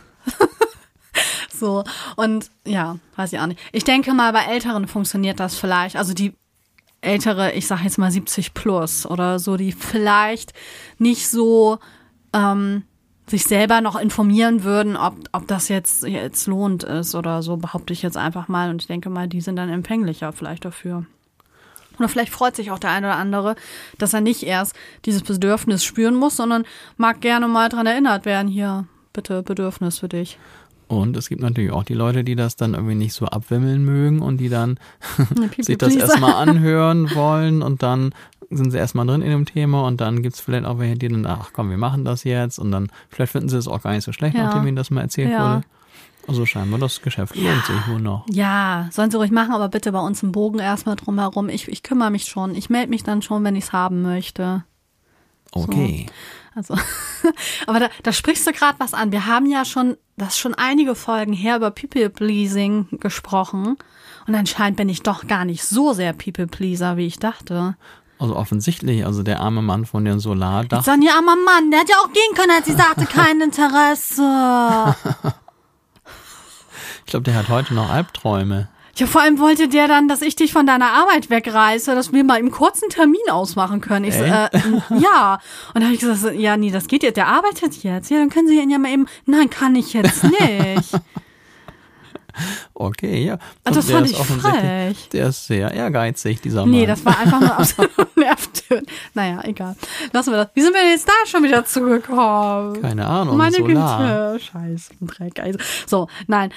So, und ja, weiß ich auch nicht. Ich denke mal, bei Älteren funktioniert das vielleicht, also die Ältere, ich sag jetzt mal 70 plus oder so, die vielleicht nicht so sich selber noch informieren würden, ob das jetzt lohnt ist oder so, behaupte ich jetzt einfach mal. Und ich denke mal, die sind dann empfänglicher vielleicht dafür. Oder vielleicht freut sich auch der eine oder andere, dass er nicht erst dieses Bedürfnis spüren muss, sondern mag gerne mal dran erinnert werden, hier, bitte Bedürfnis für dich. Und es gibt natürlich auch die Leute, die das dann irgendwie nicht so abwimmeln mögen und die dann sich das erstmal anhören wollen und dann sind sie erstmal drin in dem Thema und dann gibt es vielleicht auch welche, die dann, ach komm, wir machen das jetzt und dann vielleicht finden sie es auch gar nicht so schlecht, nachdem ihnen das mal erzählt wurde. Also scheinbar, das Geschäft lohnt sich wohl noch. Ja, sollen sie ruhig machen, aber bitte bei uns einen Bogen erstmal drumherum. Ich kümmere mich schon. Ich melde mich dann schon, wenn ich es haben möchte. Okay. So. Also, aber da sprichst du gerade was an. Wir haben ja schon einige Folgen her über People-Pleasing gesprochen. Und anscheinend bin ich doch gar nicht so sehr People-Pleaser, wie ich dachte. Also offensichtlich, also der arme Mann von den Solardach. So ein armer Mann, der hätte ja auch gehen können, als sie sagte, kein Interesse. Ich glaube, der hat heute noch Albträume. Ja, vor allem wollte der dann, dass ich dich von deiner Arbeit wegreiße, dass wir mal im kurzen Termin ausmachen können. Ich so, ja. Und da habe ich gesagt, ja, nee, das geht jetzt, der arbeitet jetzt. Ja, dann können Sie ihn ja mal eben, nein, kann ich jetzt nicht. Okay, ja. Also das fand ich frech. Der ist sehr ehrgeizig, dieser Mann. Nee, das war einfach nur absolut nervtötend. Naja, egal. Lassen wir das. Wie sind wir jetzt da schon wieder zugekommen? Keine Ahnung. Meine Güte. Scheiße, Dreck. Also, so, nein.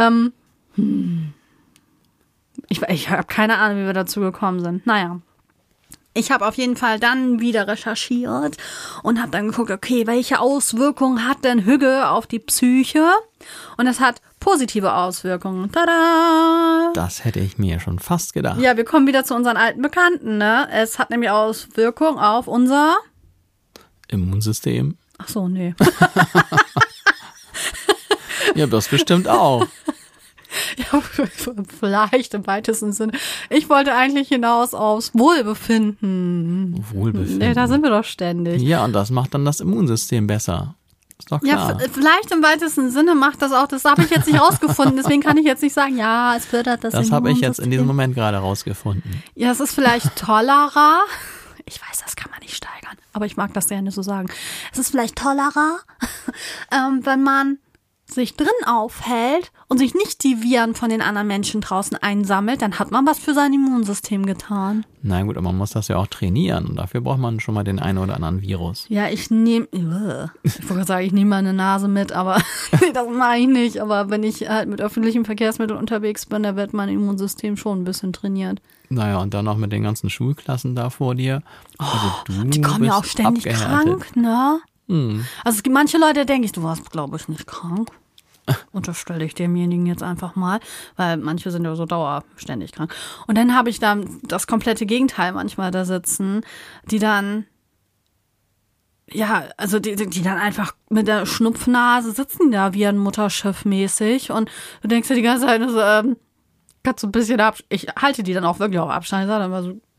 Ich habe keine Ahnung, wie wir dazu gekommen sind. Naja. Ich habe auf jeden Fall dann wieder recherchiert und habe dann geguckt, okay, welche Auswirkungen hat denn Hügge auf die Psyche? Und es hat positive Auswirkungen. Tada! Das hätte ich mir schon fast gedacht. Ja, wir kommen wieder zu unseren alten Bekannten, ne? Es hat nämlich Auswirkungen auf unser Immunsystem. Ach so, nee. Ja, das bestimmt auch. Ja, vielleicht im weitesten Sinne. Ich wollte eigentlich hinaus aufs Wohlbefinden. Wohlbefinden. Ja, da sind wir doch ständig. Ja, und das macht dann das Immunsystem besser. Ist doch klar. Ja, vielleicht im weitesten Sinne macht das auch. Das habe ich jetzt nicht rausgefunden. Deswegen kann ich jetzt nicht sagen, ja, es fördert das Immunsystem. Das habe ich jetzt in diesem Moment gerade rausgefunden. Ja, es ist vielleicht tollerer. Ich weiß, das kann man nicht steigern. Aber ich mag das gerne so sagen. Es ist vielleicht tollerer, wenn man sich drin aufhält und sich nicht die Viren von den anderen Menschen draußen einsammelt, dann hat man was für sein Immunsystem getan. Na gut, aber man muss das ja auch trainieren und dafür braucht man schon mal den einen oder anderen Virus. Ja, ich wollte gerade sagen, ich nehme meine Nase mit, aber nee, das mache ich nicht. Aber wenn ich halt mit öffentlichen Verkehrsmitteln unterwegs bin, da wird mein Immunsystem schon ein bisschen trainiert. Naja, und dann noch mit den ganzen Schulklassen da vor dir. Also die kommen ja auch ständig krank, ne? Also es gibt manche Leute, denke ich, du warst, glaube ich, nicht krank. Unterstelle ich demjenigen jetzt einfach mal, weil manche sind ja so dauerständig krank. Und dann habe ich dann das komplette Gegenteil manchmal da sitzen, die dann, ja, also die dann einfach mit der Schnupfnase sitzen da wie ein Mutterschiff mäßig und du denkst dir die ganze Zeit so, kannst du ein bisschen ich halte die dann auch wirklich auf Abstand, ich sage dann mal so,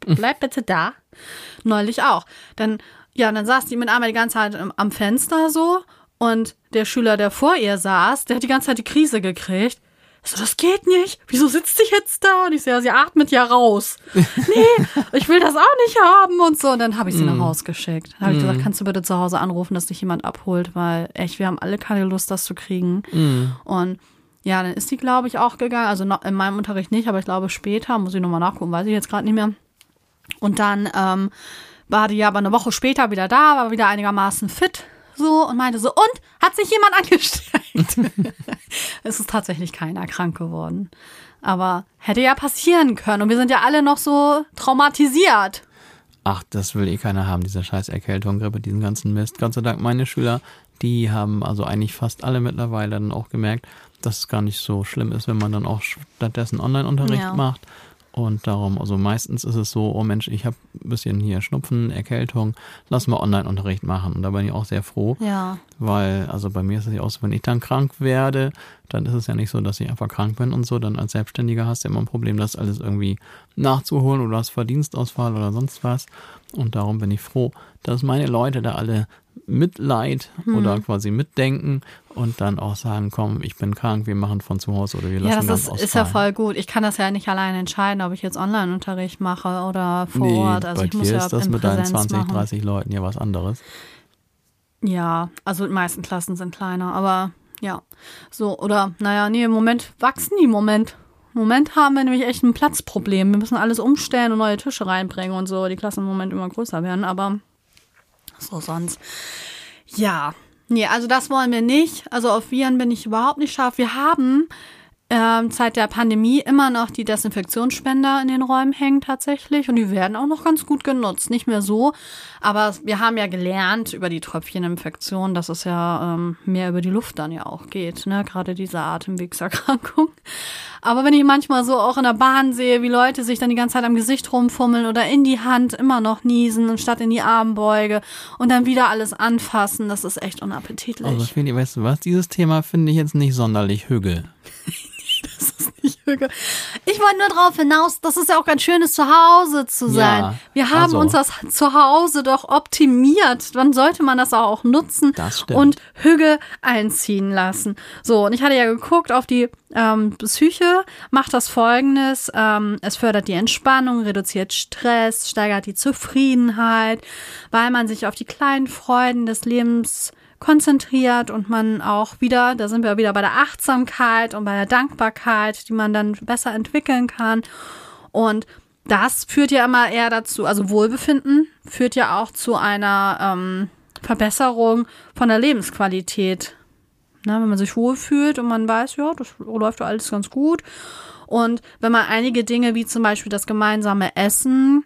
bleib bitte da. Neulich auch. Dann saß die mit einmal die ganze Zeit am Fenster so und der Schüler, der vor ihr saß, der hat die ganze Zeit die Krise gekriegt. Ich so, das geht nicht. Wieso sitzt sie jetzt da? Und ich so, ja, sie atmet ja raus. Nee, ich will das auch nicht haben und so. Und dann habe ich sie nach Hause geschickt. Dann habe ich gesagt, kannst du bitte zu Hause anrufen, dass dich jemand abholt, weil echt, wir haben alle keine Lust, das zu kriegen. Und ja, dann ist die, glaube ich, auch gegangen. Also in meinem Unterricht nicht, aber ich glaube später, muss ich nochmal nachgucken, weiß ich jetzt gerade nicht mehr. Und dann war die aber eine Woche später wieder da, war wieder einigermaßen fit. So, und meinte so, und? Hat sich jemand angesteckt? Es ist tatsächlich keiner krank geworden. Aber hätte ja passieren können. Und wir sind ja alle noch so traumatisiert. Ach, das will keiner haben, diese scheiß Erkältung, Grippe, diesen ganzen Mist. Gott sei Dank, meine Schüler, die haben also eigentlich fast alle mittlerweile dann auch gemerkt, dass es gar nicht so schlimm ist, wenn man dann auch stattdessen Online-Unterricht macht. Und darum, also meistens ist es so, oh Mensch, ich habe ein bisschen hier Schnupfen, Erkältung, lass mal Online-Unterricht machen. Und da bin ich auch sehr froh, weil, also bei mir ist es ja auch so, wenn ich dann krank werde, dann ist es ja nicht so, dass ich einfach krank bin und so. Dann als Selbstständiger hast du immer ein Problem, das alles irgendwie nachzuholen oder hast Verdienstausfall oder sonst was. Und darum bin ich froh, dass meine Leute da alle Mitleid oder quasi mitdenken und dann auch sagen, komm, ich bin krank, wir machen von zu Hause oder wir lassen ganz ausfallen. Ja, das ist ja voll gut. Ich kann das ja nicht alleine entscheiden, ob ich jetzt Online-Unterricht mache oder vor Ort. Also bei ich muss dir ja ist das mit deinen 20, 30 Leuten ja was anderes. Ja, also die meisten Klassen sind kleiner, aber ja. So, oder, im Moment wachsen die. Im Moment haben wir nämlich echt ein Platzproblem. Wir müssen alles umstellen und neue Tische reinbringen und so. Die Klassen im Moment immer größer werden, aber so sonst. Ja, nee, also das wollen wir nicht. Also auf Viren bin ich überhaupt nicht scharf. Wir haben seit der Pandemie immer noch die Desinfektionsspender in den Räumen hängen tatsächlich und die werden auch noch ganz gut genutzt. Nicht mehr so, aber wir haben ja gelernt über die Tröpfcheninfektion, dass es ja mehr über die Luft dann ja auch geht, ne? Gerade diese Atemwegserkrankung. Aber wenn ich manchmal so auch in der Bahn sehe, wie Leute sich dann die ganze Zeit am Gesicht rumfummeln oder in die Hand immer noch niesen, anstatt in die Armbeuge und dann wieder alles anfassen, das ist echt unappetitlich. Also Feli, weißt du was, dieses Thema finde ich jetzt nicht sonderlich hügel. Das ist nicht hügel. Ich wollte nur darauf hinaus, dass es ja auch ganz schön ist, zu Hause zu sein. Ja, wir haben uns das Zuhause doch optimiert. Dann sollte man das auch nutzen und Hügel einziehen lassen. So, und ich hatte ja geguckt auf die Psyche, macht das Folgendes. Es fördert die Entspannung, reduziert Stress, steigert die Zufriedenheit, weil man sich auf die kleinen Freuden des Lebens konzentriert und man auch wieder, da sind wir wieder bei der Achtsamkeit und bei der Dankbarkeit, die man dann besser entwickeln kann. Und das führt ja immer eher dazu, also Wohlbefinden führt ja auch zu einer Verbesserung von der Lebensqualität. Na, wenn man sich wohlfühlt und man weiß, ja, das läuft ja alles ganz gut. Und wenn man einige Dinge, wie zum Beispiel das gemeinsame Essen,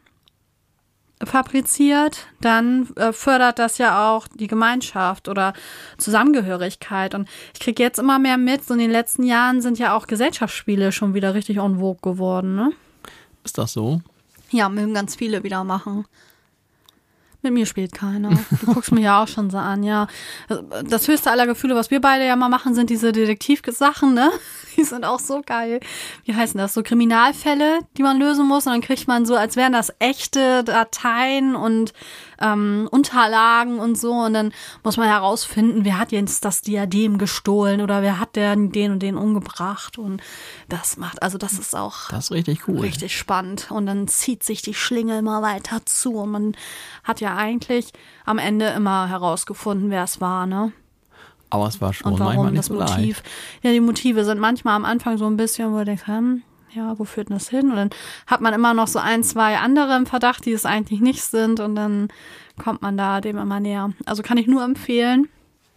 fabriziert, dann fördert das ja auch die Gemeinschaft oder Zusammengehörigkeit. Und ich kriege jetzt immer mehr mit, so in den letzten Jahren sind ja auch Gesellschaftsspiele schon wieder richtig en vogue geworden, ne? Ist das so? Ja, mögen ganz viele wieder machen. Mit mir spielt keiner. Du guckst mich ja auch schon so an, ja. Das höchste aller Gefühle, was wir beide ja mal machen, sind diese Detektivsachen, ne? Die sind auch so geil. Wie heißen das? So Kriminalfälle, die man lösen muss. Und dann kriegt man so, als wären das echte Dateien und Unterlagen und so. Und dann muss man herausfinden, wer hat jetzt das Diadem gestohlen oder wer hat den und den umgebracht. Und das ist auch das ist richtig cool. Richtig spannend. Und dann zieht sich die Schlinge immer weiter zu. Und man hat ja eigentlich am Ende immer herausgefunden, wer es war, ne? Aber es war schon und warum manchmal nicht das so Motiv. leicht. Ja, die Motive sind manchmal am Anfang so ein bisschen, wo du denkst, ja, wo führt denn das hin? Und dann hat man immer noch so 1, 2 andere im Verdacht, die es eigentlich nicht sind. Und dann kommt man da dem immer näher. Also kann ich nur empfehlen,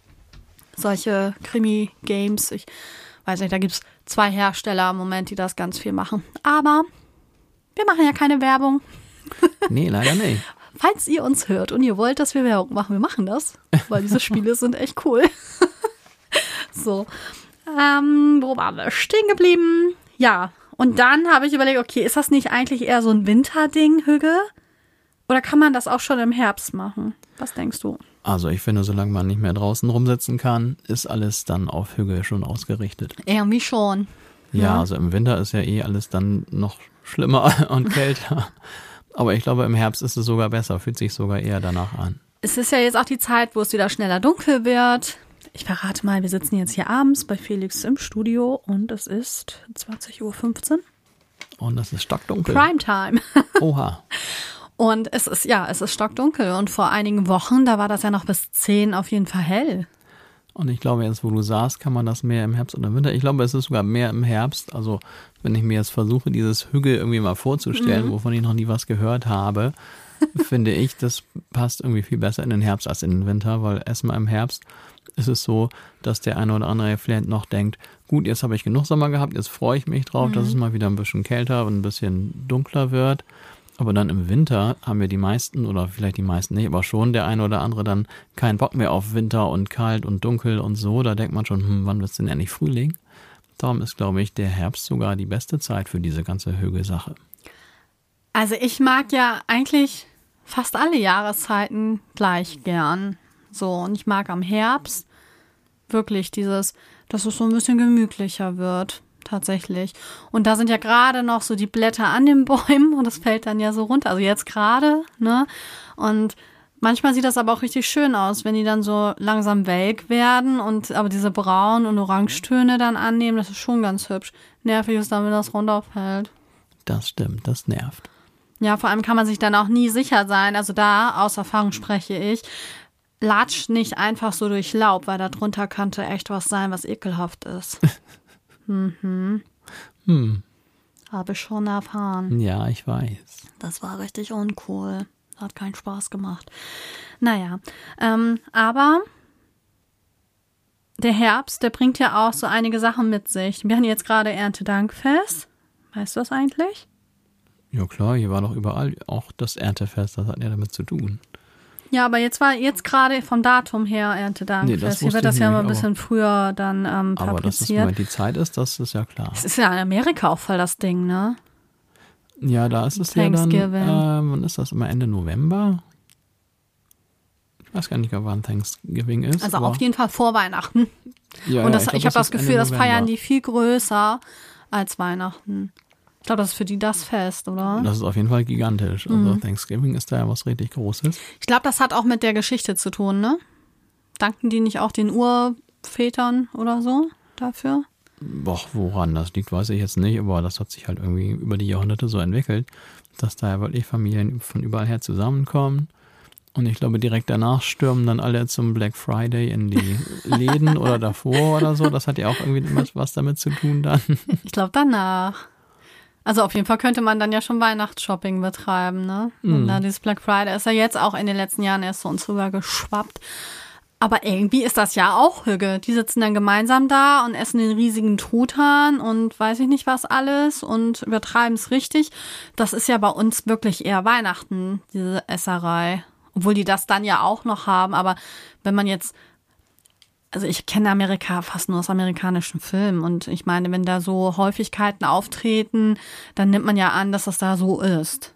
solche Krimi-Games. Ich weiß nicht, da gibt es 2 Hersteller im Moment, die das ganz viel machen. Aber wir machen ja keine Werbung. Nee, leider nicht. Falls ihr uns hört und ihr wollt, dass wir Werbung machen, wir machen das, weil diese Spiele sind echt cool. So, wo waren wir stehen geblieben? Ja, und dann habe ich überlegt, okay, ist das nicht eigentlich eher so ein Winterding, Hügge? Oder kann man das auch schon im Herbst machen? Was denkst du? Also ich finde, solange man nicht mehr draußen rumsitzen kann, ist alles dann auf Hügge schon ausgerichtet. Irgendwie schon. Ja, also im Winter ist ja alles dann noch schlimmer und kälter. Aber ich glaube, im Herbst ist es sogar besser, fühlt sich sogar eher danach an. Es ist ja jetzt auch die Zeit, wo es wieder schneller dunkel wird. Ich verrate mal, wir sitzen jetzt hier abends bei Felix im Studio und es ist 20:15 Uhr. Und es ist stockdunkel. Primetime. Oha. Und es ist stockdunkel. Und vor einigen Wochen, da war das ja noch bis 10 auf jeden Fall hell. Und ich glaube, jetzt, wo du sagst, kann man das mehr im Herbst oder im Winter. Ich glaube, es ist sogar mehr im Herbst. Also, wenn ich mir jetzt versuche, dieses Hügel irgendwie mal vorzustellen, wovon ich noch nie was gehört habe, finde ich, das passt irgendwie viel besser in den Herbst als in den Winter, weil erstmal im Herbst ist es so, dass der eine oder andere vielleicht noch denkt, gut, jetzt habe ich genug Sommer gehabt, jetzt freue ich mich drauf, dass es mal wieder ein bisschen kälter und ein bisschen dunkler wird. Aber dann im Winter haben wir die meisten, oder vielleicht die meisten nicht, aber schon der eine oder andere dann keinen Bock mehr auf Winter und kalt und dunkel und so. Da denkt man schon, wann wird es denn endlich Frühling? Darum ist, glaube ich, der Herbst sogar die beste Zeit für diese ganze Hügelsache. Also ich mag ja eigentlich fast alle Jahreszeiten gleich gern. So, und ich mag am Herbst wirklich dass es so ein bisschen gemütlicher wird. Tatsächlich. Und da sind ja gerade noch so die Blätter an den Bäumen und das fällt dann ja so runter. Also jetzt gerade, ne? Und manchmal sieht das aber auch richtig schön aus, wenn die dann so langsam welk werden und aber diese Braun- und Orangetöne dann annehmen. Das ist schon ganz hübsch. Nervig ist dann, wenn das runterfällt. Das stimmt, das nervt. Ja, vor allem kann man sich dann auch nie sicher sein. Also da, aus Erfahrung spreche ich, latscht nicht einfach so durch Laub, weil da drunter könnte echt was sein, was ekelhaft ist. Habe ich schon erfahren. Ja, ich weiß. Das war richtig uncool. Hat keinen Spaß gemacht. Naja, aber der Herbst, der bringt ja auch so einige Sachen mit sich. Wir haben jetzt gerade Erntedankfest. Weißt du das eigentlich? Ja klar, hier war doch überall auch das Erntefest, das hat ja damit zu tun. Ja, aber jetzt gerade vom Datum her Erntedankfest. Nee, hier wird das ja mal ein bisschen früher dann fabriziert. Aber dass das im Moment die Zeit ist, das ist ja klar. Es ist ja in Amerika auch voll das Ding, ne? Ja, da ist es ja dann, wann ist das, immer Ende November? Ich weiß gar nicht, wann Thanksgiving ist. Also auf jeden Fall vor Weihnachten. Ja, und ich habe das Gefühl, das feiern die viel größer als Weihnachten. Ich glaube, das ist für die das Fest, oder? Das ist auf jeden Fall gigantisch. Also Thanksgiving ist da ja was richtig Großes. Ich glaube, das hat auch mit der Geschichte zu tun, ne? Danken die nicht auch den Urvätern oder so dafür? Boah, woran das liegt, weiß ich jetzt nicht, aber das hat sich halt irgendwie über die Jahrhunderte so entwickelt, dass da ja wirklich Familien von überall her zusammenkommen. Und ich glaube, direkt danach stürmen dann alle zum Black Friday in die Läden oder davor oder so. Das hat ja auch irgendwie was damit zu tun dann. Ich glaube, danach. Also auf jeden Fall könnte man dann ja schon Weihnachtsshopping betreiben, ne? Und dieses Black Friday ist ja jetzt auch in den letzten Jahren erst zu uns rüber geschwappt. Aber irgendwie ist das ja auch Hügge. Die sitzen dann gemeinsam da und essen den riesigen Truthahn und weiß ich nicht was alles und übertreiben es richtig. Das ist ja bei uns wirklich eher Weihnachten, diese Esserei. Obwohl die das dann ja auch noch haben. Aber wenn man jetzt, also ich kenne Amerika fast nur aus amerikanischen Filmen. Und ich meine, wenn da so Häufigkeiten auftreten, dann nimmt man ja an, dass das da so ist.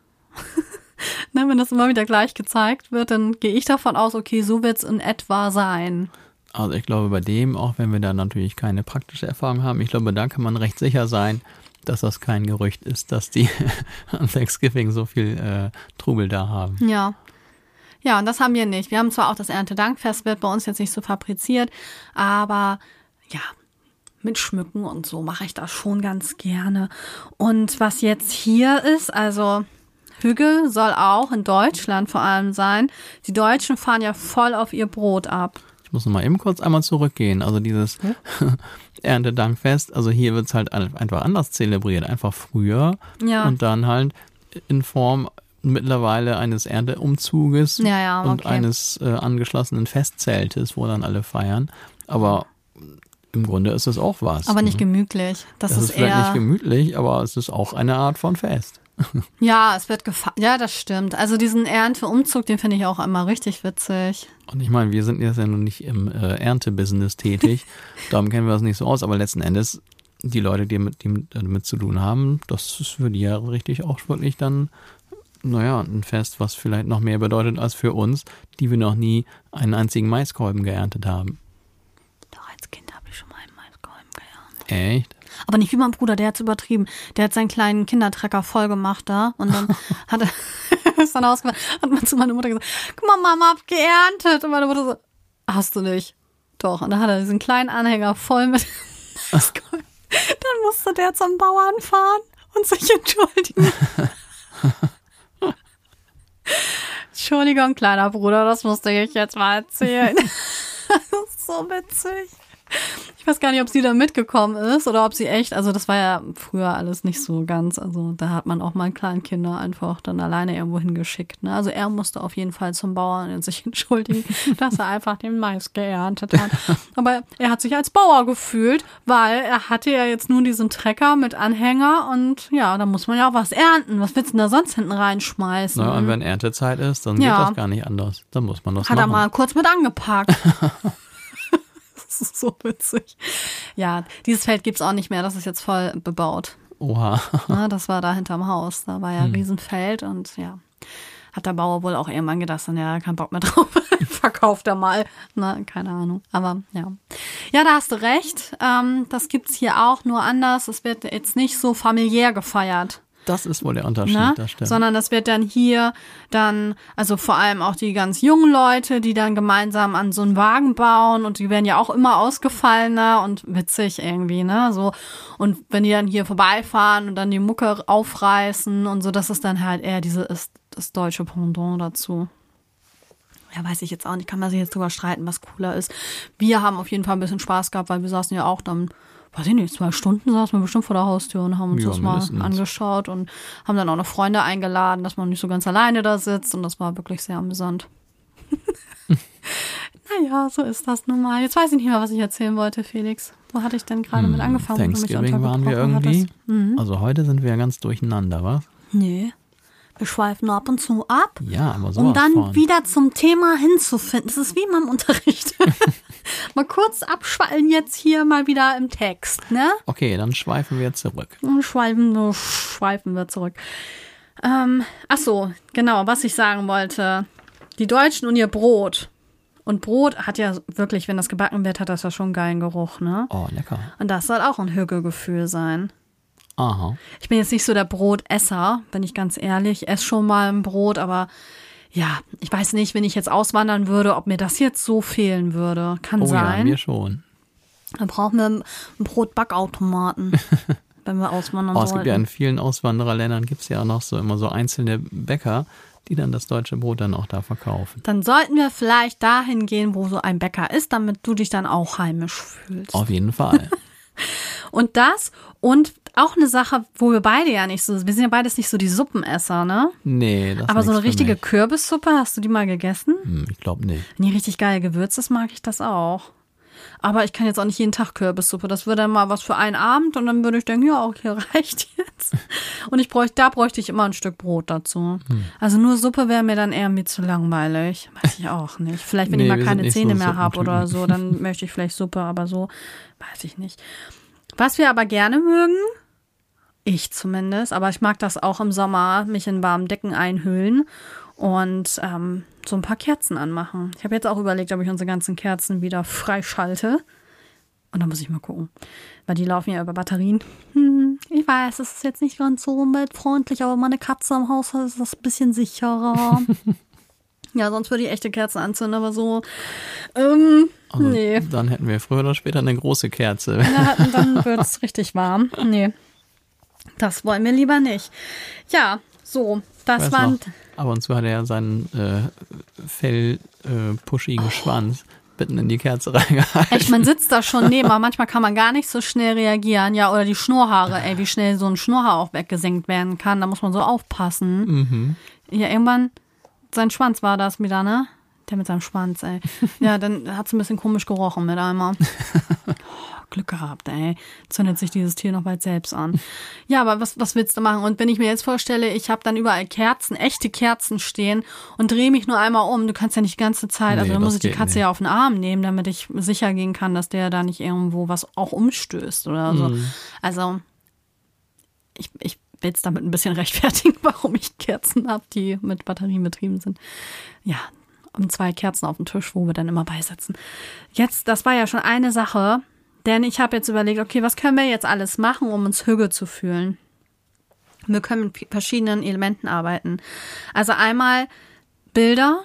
Ne, wenn das immer wieder gleich gezeigt wird, dann gehe ich davon aus, okay, so wird es in etwa sein. Also ich glaube bei dem, auch wenn wir da natürlich keine praktische Erfahrung haben, ich glaube, da kann man recht sicher sein, dass das kein Gerücht ist, dass die an Thanksgiving so viel Trubel da haben. Ja. Ja, und das haben wir nicht. Wir haben zwar auch das Erntedankfest, wird bei uns jetzt nicht so fabriziert, aber ja, mit Schmücken und so mache ich das schon ganz gerne. Und was jetzt hier ist, also Hügge soll auch in Deutschland vor allem sein. Die Deutschen fahren ja voll auf ihr Brot ab. Ich muss noch mal eben kurz einmal zurückgehen. Also dieses Erntedankfest, also hier wird es halt einfach anders zelebriert, einfach früher und dann halt in Form mittlerweile eines Ernteumzuges und eines angeschlossenen Festzeltes, wo dann alle feiern. Aber im Grunde ist es auch was. Aber nicht gemütlich. Das ist vielleicht nicht gemütlich, aber es ist auch eine Art von Fest. Ja, es wird ja, das stimmt. Also diesen Ernteumzug, den finde ich auch immer richtig witzig. Und ich meine, wir sind jetzt ja nun nicht im Erntebusiness tätig, darum kennen wir das nicht so aus, aber letzten Endes, die Leute, die damit zu tun haben, das ist für die ja richtig auch wirklich dann, naja, ein Fest, was vielleicht noch mehr bedeutet als für uns, die wir noch nie einen einzigen Maiskolben geerntet haben. Doch, als Kind habe ich schon mal einen Maiskolben geerntet. Echt? Aber nicht wie mein Bruder, der hat's übertrieben. Der hat seinen kleinen Kindertrecker voll gemacht da und dann hat er ist dann ausgemacht, hat man zu meiner Mutter gesagt, guck mal, Mama, hab geerntet. Und meine Mutter so, hast du nicht? Doch. Und dann hat er diesen kleinen Anhänger voll mit Dann musste der zum Bauern fahren und sich entschuldigen. Entschuldigung, kleiner Bruder, das musste ich jetzt mal erzählen. Das ist so witzig. Ich weiß gar nicht, ob sie da mitgekommen ist oder ob sie echt, also das war ja früher alles nicht so ganz, also da hat man auch mal Kleinkinder einfach dann alleine irgendwo hingeschickt. Ne? Also er musste auf jeden Fall zum Bauern und sich entschuldigen, dass er einfach den Mais geerntet hat. Aber er hat sich als Bauer gefühlt, weil er hatte ja jetzt nur diesen Trecker mit Anhänger und ja, da muss man ja auch was ernten. Was willst du denn da sonst hinten reinschmeißen? Na, und wenn Erntezeit ist, dann geht das gar nicht anders. Dann muss man das machen. Hat er mal kurz mit angepackt. Das ist so witzig. Ja, dieses Feld gibt's auch nicht mehr. Das ist jetzt voll bebaut. Oha. Ja, das war da hinterm Haus. Da war ja ein Riesenfeld und ja, hat der Bauer wohl auch irgendwann gedacht, ja, kein Bock mehr drauf. Verkauft er mal. Na, keine Ahnung. Aber ja. Ja, da hast du recht. Das gibt's hier auch, nur anders. Es wird jetzt nicht so familiär gefeiert. Das ist wohl der Unterschied, Ne? das stimmt. Sondern das wird dann hier also vor allem auch die ganz jungen Leute, die dann gemeinsam an so einen Wagen bauen und die werden ja auch immer ausgefallener und witzig irgendwie, ne, so. Und wenn die dann hier vorbeifahren und dann die Mucke aufreißen und so, das ist dann halt eher das deutsche Pendant dazu. Ja, weiß ich jetzt auch nicht, kann man sich jetzt drüber streiten, was cooler ist. Wir haben auf jeden Fall ein bisschen Spaß gehabt, weil wir saßen ja auch dann, weiß ich nicht, 2 Stunden saßen wir bestimmt vor der Haustür und haben uns das mal angeschaut und haben dann auch noch Freunde eingeladen, dass man nicht so ganz alleine da sitzt und das war wirklich sehr amüsant. Naja, so ist das nun mal. Jetzt weiß ich nicht mehr, was ich erzählen wollte, Felix. Wo hatte ich denn gerade mit angefangen? Thanksgiving waren wir irgendwie. Also heute sind wir ja ganz durcheinander, was? Nee. Wir schweifen nur ab und zu ab, ja, aber so um dann wieder zum Thema hinzufinden. Das ist wie immer im Unterricht. Mal kurz abschwallen jetzt hier mal wieder im Text, ne? Okay, dann schweifen wir zurück. Schweifen wir zurück. Ach so, genau, was ich sagen wollte. Die Deutschen und ihr Brot. Und Brot hat ja wirklich, wenn das gebacken wird, hat das ja schon einen geilen Geruch, ne? Oh, lecker. Und das soll auch ein Hügelgefühl sein. Aha. Ich bin jetzt nicht so der Brotesser, bin ich ganz ehrlich. Ich esse schon mal ein Brot, aber ja, ich weiß nicht, wenn ich jetzt auswandern würde, ob mir das jetzt so fehlen würde. Kann sein. Ja, mir schon. Dann brauchen wir einen Brotbackautomaten, wenn wir auswandern sollten. Es gibt ja in vielen Auswandererländern gibt es ja auch noch so immer so einzelne Bäcker, die dann das deutsche Brot dann auch da verkaufen. Dann sollten wir vielleicht dahin gehen, wo so ein Bäcker ist, damit du dich dann auch heimisch fühlst. Auf jeden Fall. Und das und auch eine Sache, wo wir beide ja nicht so, wir sind ja beides nicht so die Suppenesser, ne? Nee, das Aber ist so eine richtige Kürbissuppe, hast du die mal gegessen? Ich glaube nicht. Wenn die richtig geil gewürzt ist, mag ich das auch. Aber ich kann jetzt auch nicht jeden Tag Kürbissuppe. Das würde dann mal was für einen Abend und dann würde ich denken, ja, okay, reicht jetzt. Und da bräuchte ich immer ein Stück Brot dazu. Also nur Suppe wäre mir dann eher mir zu langweilig. Weiß ich auch nicht. Vielleicht, wenn ich mal keine Zähne mehr habe oder so, dann möchte ich vielleicht Suppe, aber so weiß ich nicht. Was wir aber gerne mögen, ich zumindest, aber ich mag das auch im Sommer, mich in warmen Decken einhüllen und so ein paar Kerzen anmachen. Ich habe jetzt auch überlegt, ob ich unsere ganzen Kerzen wieder freischalte. Und dann muss ich mal gucken, weil die laufen ja über Batterien. Ich weiß, das ist jetzt nicht ganz so umweltfreundlich, aber meine Katze im Haus ist das ein bisschen sicherer. Ja, sonst würde ich echte Kerzen anzünden, aber so, nee. Dann hätten wir früher oder später eine große Kerze. Ja, dann wird es richtig warm. Nee, das wollen wir lieber nicht. Ja, so, das waren... Aber und zwar hat er ja seinen puschigen Schwanz mitten in die Kerze reingehalten. Echt, man sitzt da schon neben, aber manchmal kann man gar nicht so schnell reagieren. Ja, oder die Schnurrhaare, wie schnell so ein Schnurrhaar auch weggesenkt werden kann. Da muss man so aufpassen. Mhm. Ja, irgendwann, sein Schwanz war das wieder, ne? Der mit seinem Schwanz, ey. Ja, dann hat es ein bisschen komisch gerochen mit einmal. Glück gehabt, ey. Zündet sich dieses Tier noch bald selbst an. Ja, aber was willst du machen? Und wenn ich mir jetzt vorstelle, ich habe dann überall Kerzen, echte Kerzen stehen und drehe mich nur einmal um. Du kannst ja nicht die ganze Zeit, also dann muss ich die Katze ja auf den Arm nehmen, damit ich sicher gehen kann, dass der da nicht irgendwo was auch umstößt oder so. Also, ich will es damit ein bisschen rechtfertigen, warum ich Kerzen habe, die mit Batterien betrieben sind. Ja, und 2 Kerzen auf dem Tisch, wo wir dann immer beisetzen. Jetzt, das war ja schon eine Sache, Denn ich habe jetzt überlegt, okay, was können wir jetzt alles machen, um uns hügge zu fühlen? Wir können mit verschiedenen Elementen arbeiten. Also einmal Bilder,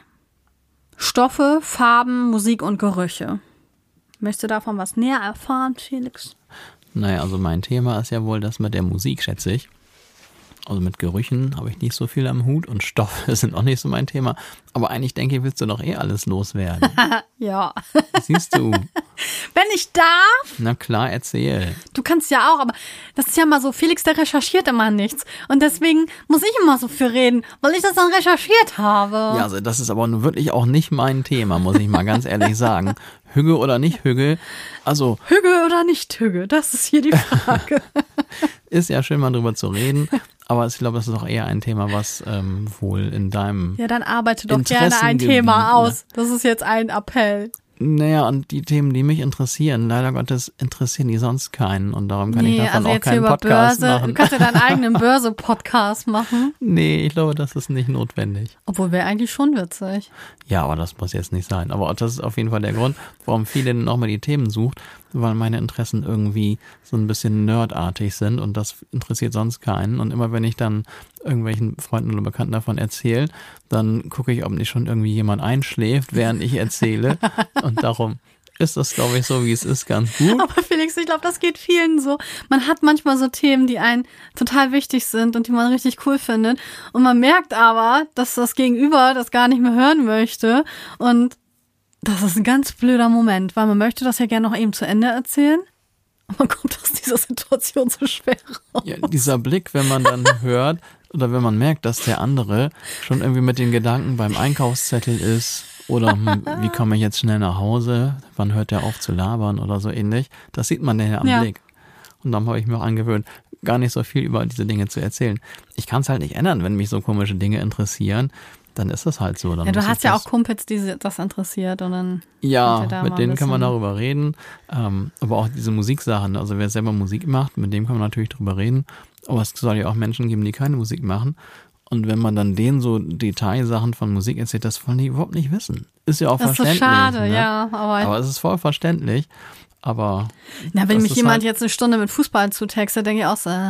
Stoffe, Farben, Musik und Gerüche. Möchtest du davon was näher erfahren, Felix? Naja, also mein Thema ist ja wohl das mit der Musik, schätze ich. Also mit Gerüchen habe ich nicht so viel am Hut und Stoffe sind auch nicht so mein Thema. Aber eigentlich denke ich, willst du doch alles loswerden. Ja. Siehst du. Wenn ich darf. Na klar, erzähl. Du kannst ja auch, aber das ist ja mal so, Felix, der recherchiert immer nichts. Und deswegen muss ich immer so viel reden, weil ich das dann recherchiert habe. Ja, also das ist aber nun wirklich auch nicht mein Thema, muss ich mal ganz ehrlich sagen. Hügge oder nicht Hügge? Also Hügge oder nicht Hügge? Das ist hier die Frage. Ist ja schön, mal drüber zu reden. Aber ich glaube, das ist auch eher ein Thema, was wohl in deinem Ja, dann arbeite doch gerne ein Thema aus. Das ist jetzt ein Appell. Naja, und die Themen, die mich interessieren, leider Gottes interessieren die sonst keinen. Und darum kann ich davon auch keinen Podcast machen. Du kannst ja deinen eigenen Börse-Podcast machen. Nee, ich glaube, das ist nicht notwendig. Obwohl, wäre eigentlich schon witzig. Ja, aber das muss jetzt nicht sein. Aber das ist auf jeden Fall der Grund, warum viele nochmal die Themen sucht, weil meine Interessen irgendwie so ein bisschen nerdartig sind und das interessiert sonst keinen. Und immer wenn ich dann irgendwelchen Freunden oder Bekannten davon erzähle, dann gucke ich, ob nicht schon irgendwie jemand einschläft, während ich erzähle. Und darum ist das, glaube ich, so, wie es ist, ganz gut. Aber Felix, ich glaube, das geht vielen so. Man hat manchmal so Themen, die einen total wichtig sind und die man richtig cool findet. Und man merkt aber, dass das Gegenüber das gar nicht mehr hören möchte. Und das ist ein ganz blöder Moment, weil man möchte das ja gerne noch eben zu Ende erzählen. Und man kommt aus dieser Situation so schwer raus. Ja, dieser Blick, wenn man dann hört oder wenn man merkt, dass der andere schon irgendwie mit den Gedanken beim Einkaufszettel ist oder wie komme ich jetzt schnell nach Hause, wann hört der auf zu labern oder so ähnlich, das sieht man dann ja am Blick. Und dann habe ich mir auch angewöhnt, gar nicht so viel über diese Dinge zu erzählen. Ich kann es halt nicht ändern, wenn mich so komische Dinge interessieren. Dann ist das halt so. Dann ja, du hast ja auch Kumpels, die das interessiert. Und dann ja, mit denen kann man darüber reden. Aber auch diese Musiksachen, also wer selber Musik macht, mit dem kann man natürlich drüber reden. Aber es soll ja auch Menschen geben, die keine Musik machen. Und wenn man dann denen so Detailsachen von Musik erzählt, das wollen die überhaupt nicht wissen. Ist ja auch verständlich. Das ist so schade, ne? ja. Aber es ist voll verständlich. Aber na, wenn mich jemand jetzt eine Stunde mit Fußball zutextet, denke ich auch so,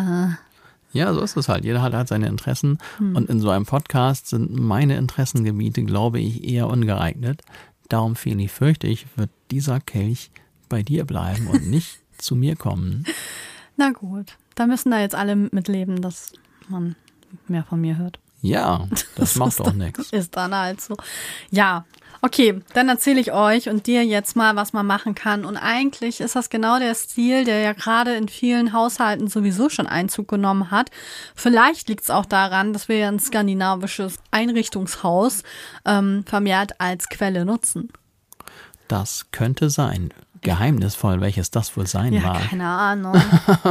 ja, so ist es halt. Jeder hat halt seine Interessen. Und in so einem Podcast sind meine Interessengebiete, glaube ich, eher ungeeignet. Darum, Feli, fürchte ich, wird dieser Kelch bei dir bleiben und nicht zu mir kommen. Na gut, da müssen da jetzt alle mitleben, dass man mehr von mir hört. Ja, das macht doch nichts. Ist dann halt so. Ja, okay, dann erzähle ich euch und dir jetzt mal, was man machen kann. Und eigentlich ist das genau der Stil, der ja gerade in vielen Haushalten sowieso schon Einzug genommen hat. Vielleicht liegt es auch daran, dass wir ja ein skandinavisches Einrichtungshaus vermehrt als Quelle nutzen. Das könnte sein. Geheimnisvoll, welches das wohl sein mag. Ja, keine Ahnung.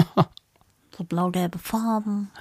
So blau-gelbe Farben.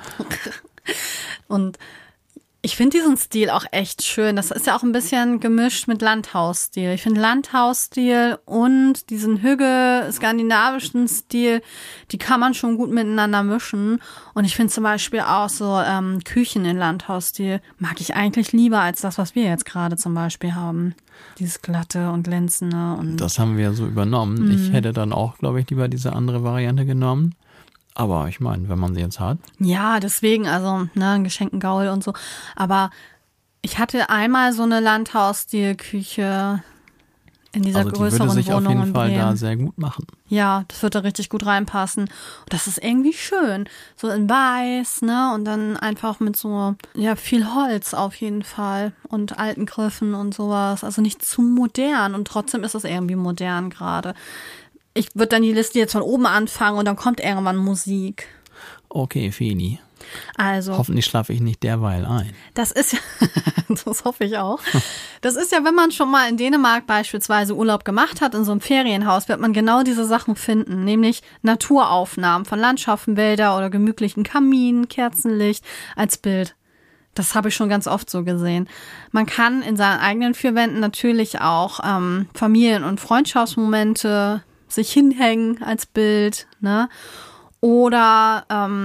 Und ich finde diesen Stil auch echt schön. Das ist ja auch ein bisschen gemischt mit Landhausstil. Ich finde Landhausstil und diesen skandinavischen Stil, die kann man schon gut miteinander mischen. Und ich finde zum Beispiel auch so Küchen in Landhausstil mag ich eigentlich lieber als das, was wir jetzt gerade zum Beispiel haben. Dieses glatte und glänzende. Und das haben wir ja so übernommen. Ich hätte dann auch, glaube ich, lieber diese andere Variante genommen. Aber ich meine, wenn man sie jetzt hat. Ja, deswegen, also, einen geschenkten Gaul und so. Aber ich hatte einmal so eine Landhausstil-Küche in dieser größeren Wohnung. Also die würde sich auf jeden Fall da sehr gut machen. Ja, das wird da richtig gut reinpassen. Und das ist irgendwie schön. So in weiß, ne? Und dann einfach mit so, ja, viel Holz auf jeden Fall. Und alten Griffen und sowas. Also nicht zu modern. Und trotzdem ist es irgendwie modern gerade. Ich würde dann die Liste jetzt von oben anfangen und dann kommt irgendwann Musik. Okay, Feli. Also. Hoffentlich schlafe ich nicht derweil ein. Das ist ja, das hoffe ich auch. Das ist ja, wenn man schon mal in Dänemark beispielsweise Urlaub gemacht hat, in so einem Ferienhaus, wird man genau diese Sachen finden. Nämlich Naturaufnahmen von Landschaften, Wälder oder gemütlichen Kaminen, Kerzenlicht als Bild. Das habe ich schon ganz oft so gesehen. Man kann in seinen eigenen vier Wänden natürlich auch Familien- und Freundschaftsmomente sich hinhängen als Bild, ne? Oder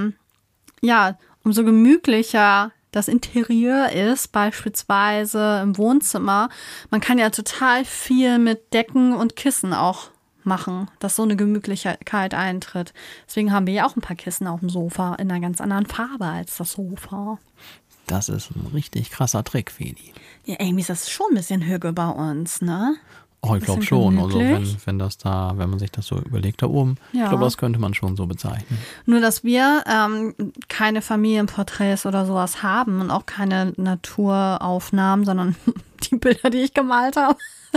umso gemütlicher das Interieur ist, beispielsweise im Wohnzimmer. Man kann ja total viel mit Decken und Kissen auch machen, dass so eine Gemütlichkeit eintritt. Deswegen haben wir ja auch ein paar Kissen auf dem Sofa in einer ganz anderen Farbe als das Sofa. Das ist ein richtig krasser Trick, Feli. Ja, Amy, das ist schon ein bisschen Hügge bei uns, ne? Oh, ich glaube schon. Also wenn man sich das so überlegt da oben, ja. Ich glaube, das könnte man schon so bezeichnen. Nur, dass wir keine Familienporträts oder sowas haben und auch keine Naturaufnahmen, sondern die Bilder, die ich gemalt habe.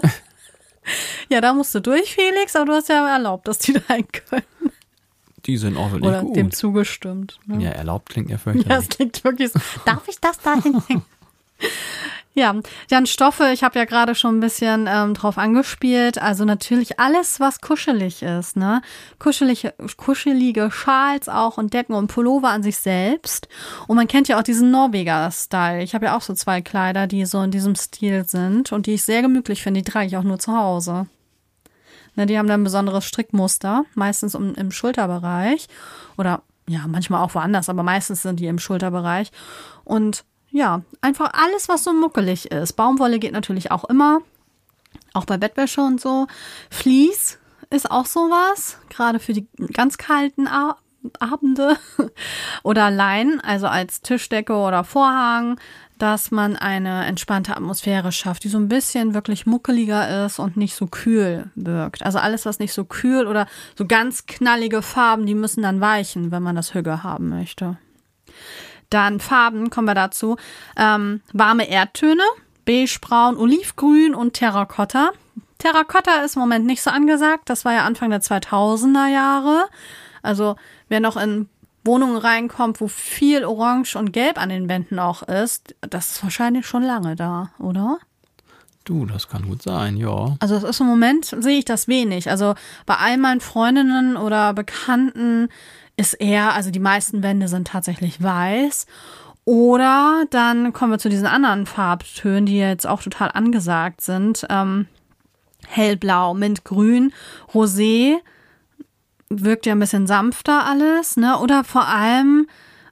Ja, da musst du durch, Felix, aber du hast ja erlaubt, dass die da rein können. Die sind auch wirklich oder gut. Oder dem zugestimmt. Ne? Ja, erlaubt klingt ja fürchterlich. Ja, es klingt wirklich so. Darf ich das da hinhängen? Ja, dann Stoffe, ich habe ja gerade schon ein bisschen drauf angespielt. Also natürlich alles, was kuschelig ist, ne? Kuschelige Schals auch und Decken und Pullover an sich selbst. Und man kennt ja auch diesen Norweger-Style. Ich habe ja auch so 2 Kleider, die so in diesem Stil sind und die ich sehr gemütlich finde. Die trage ich auch nur zu Hause. Ne, die haben dann ein besonderes Strickmuster, meistens im Schulterbereich. Oder ja, manchmal auch woanders, aber meistens sind die im Schulterbereich. Und ja, einfach alles, was so muckelig ist. Baumwolle geht natürlich auch immer, auch bei Bettwäsche und so. Vlies ist auch sowas, gerade für die ganz kalten Abende. Oder Leinen, also als Tischdecke oder Vorhang, dass man eine entspannte Atmosphäre schafft, die so ein bisschen wirklich muckeliger ist und nicht so kühl wirkt. Also alles, was nicht so kühl oder so ganz knallige Farben, die müssen dann weichen, wenn man das Hügge haben möchte. Dann Farben, kommen wir dazu. Warme Erdtöne, beigebraun, olivgrün und Terrakotta. Terrakotta ist im Moment nicht so angesagt. Das war ja Anfang der 2000er Jahre. Also wer noch in Wohnungen reinkommt, wo viel Orange und Gelb an den Wänden auch ist, das ist wahrscheinlich schon lange da, oder? Du, das kann gut sein, ja. Also das ist im Moment, sehe ich das wenig. Also bei all meinen Freundinnen oder Bekannten ist eher, also die meisten Wände sind tatsächlich weiß. Oder dann kommen wir zu diesen anderen Farbtönen, die jetzt auch total angesagt sind. Hellblau, Mintgrün, Rosé, wirkt ja ein bisschen sanfter alles, ne? Oder vor allem,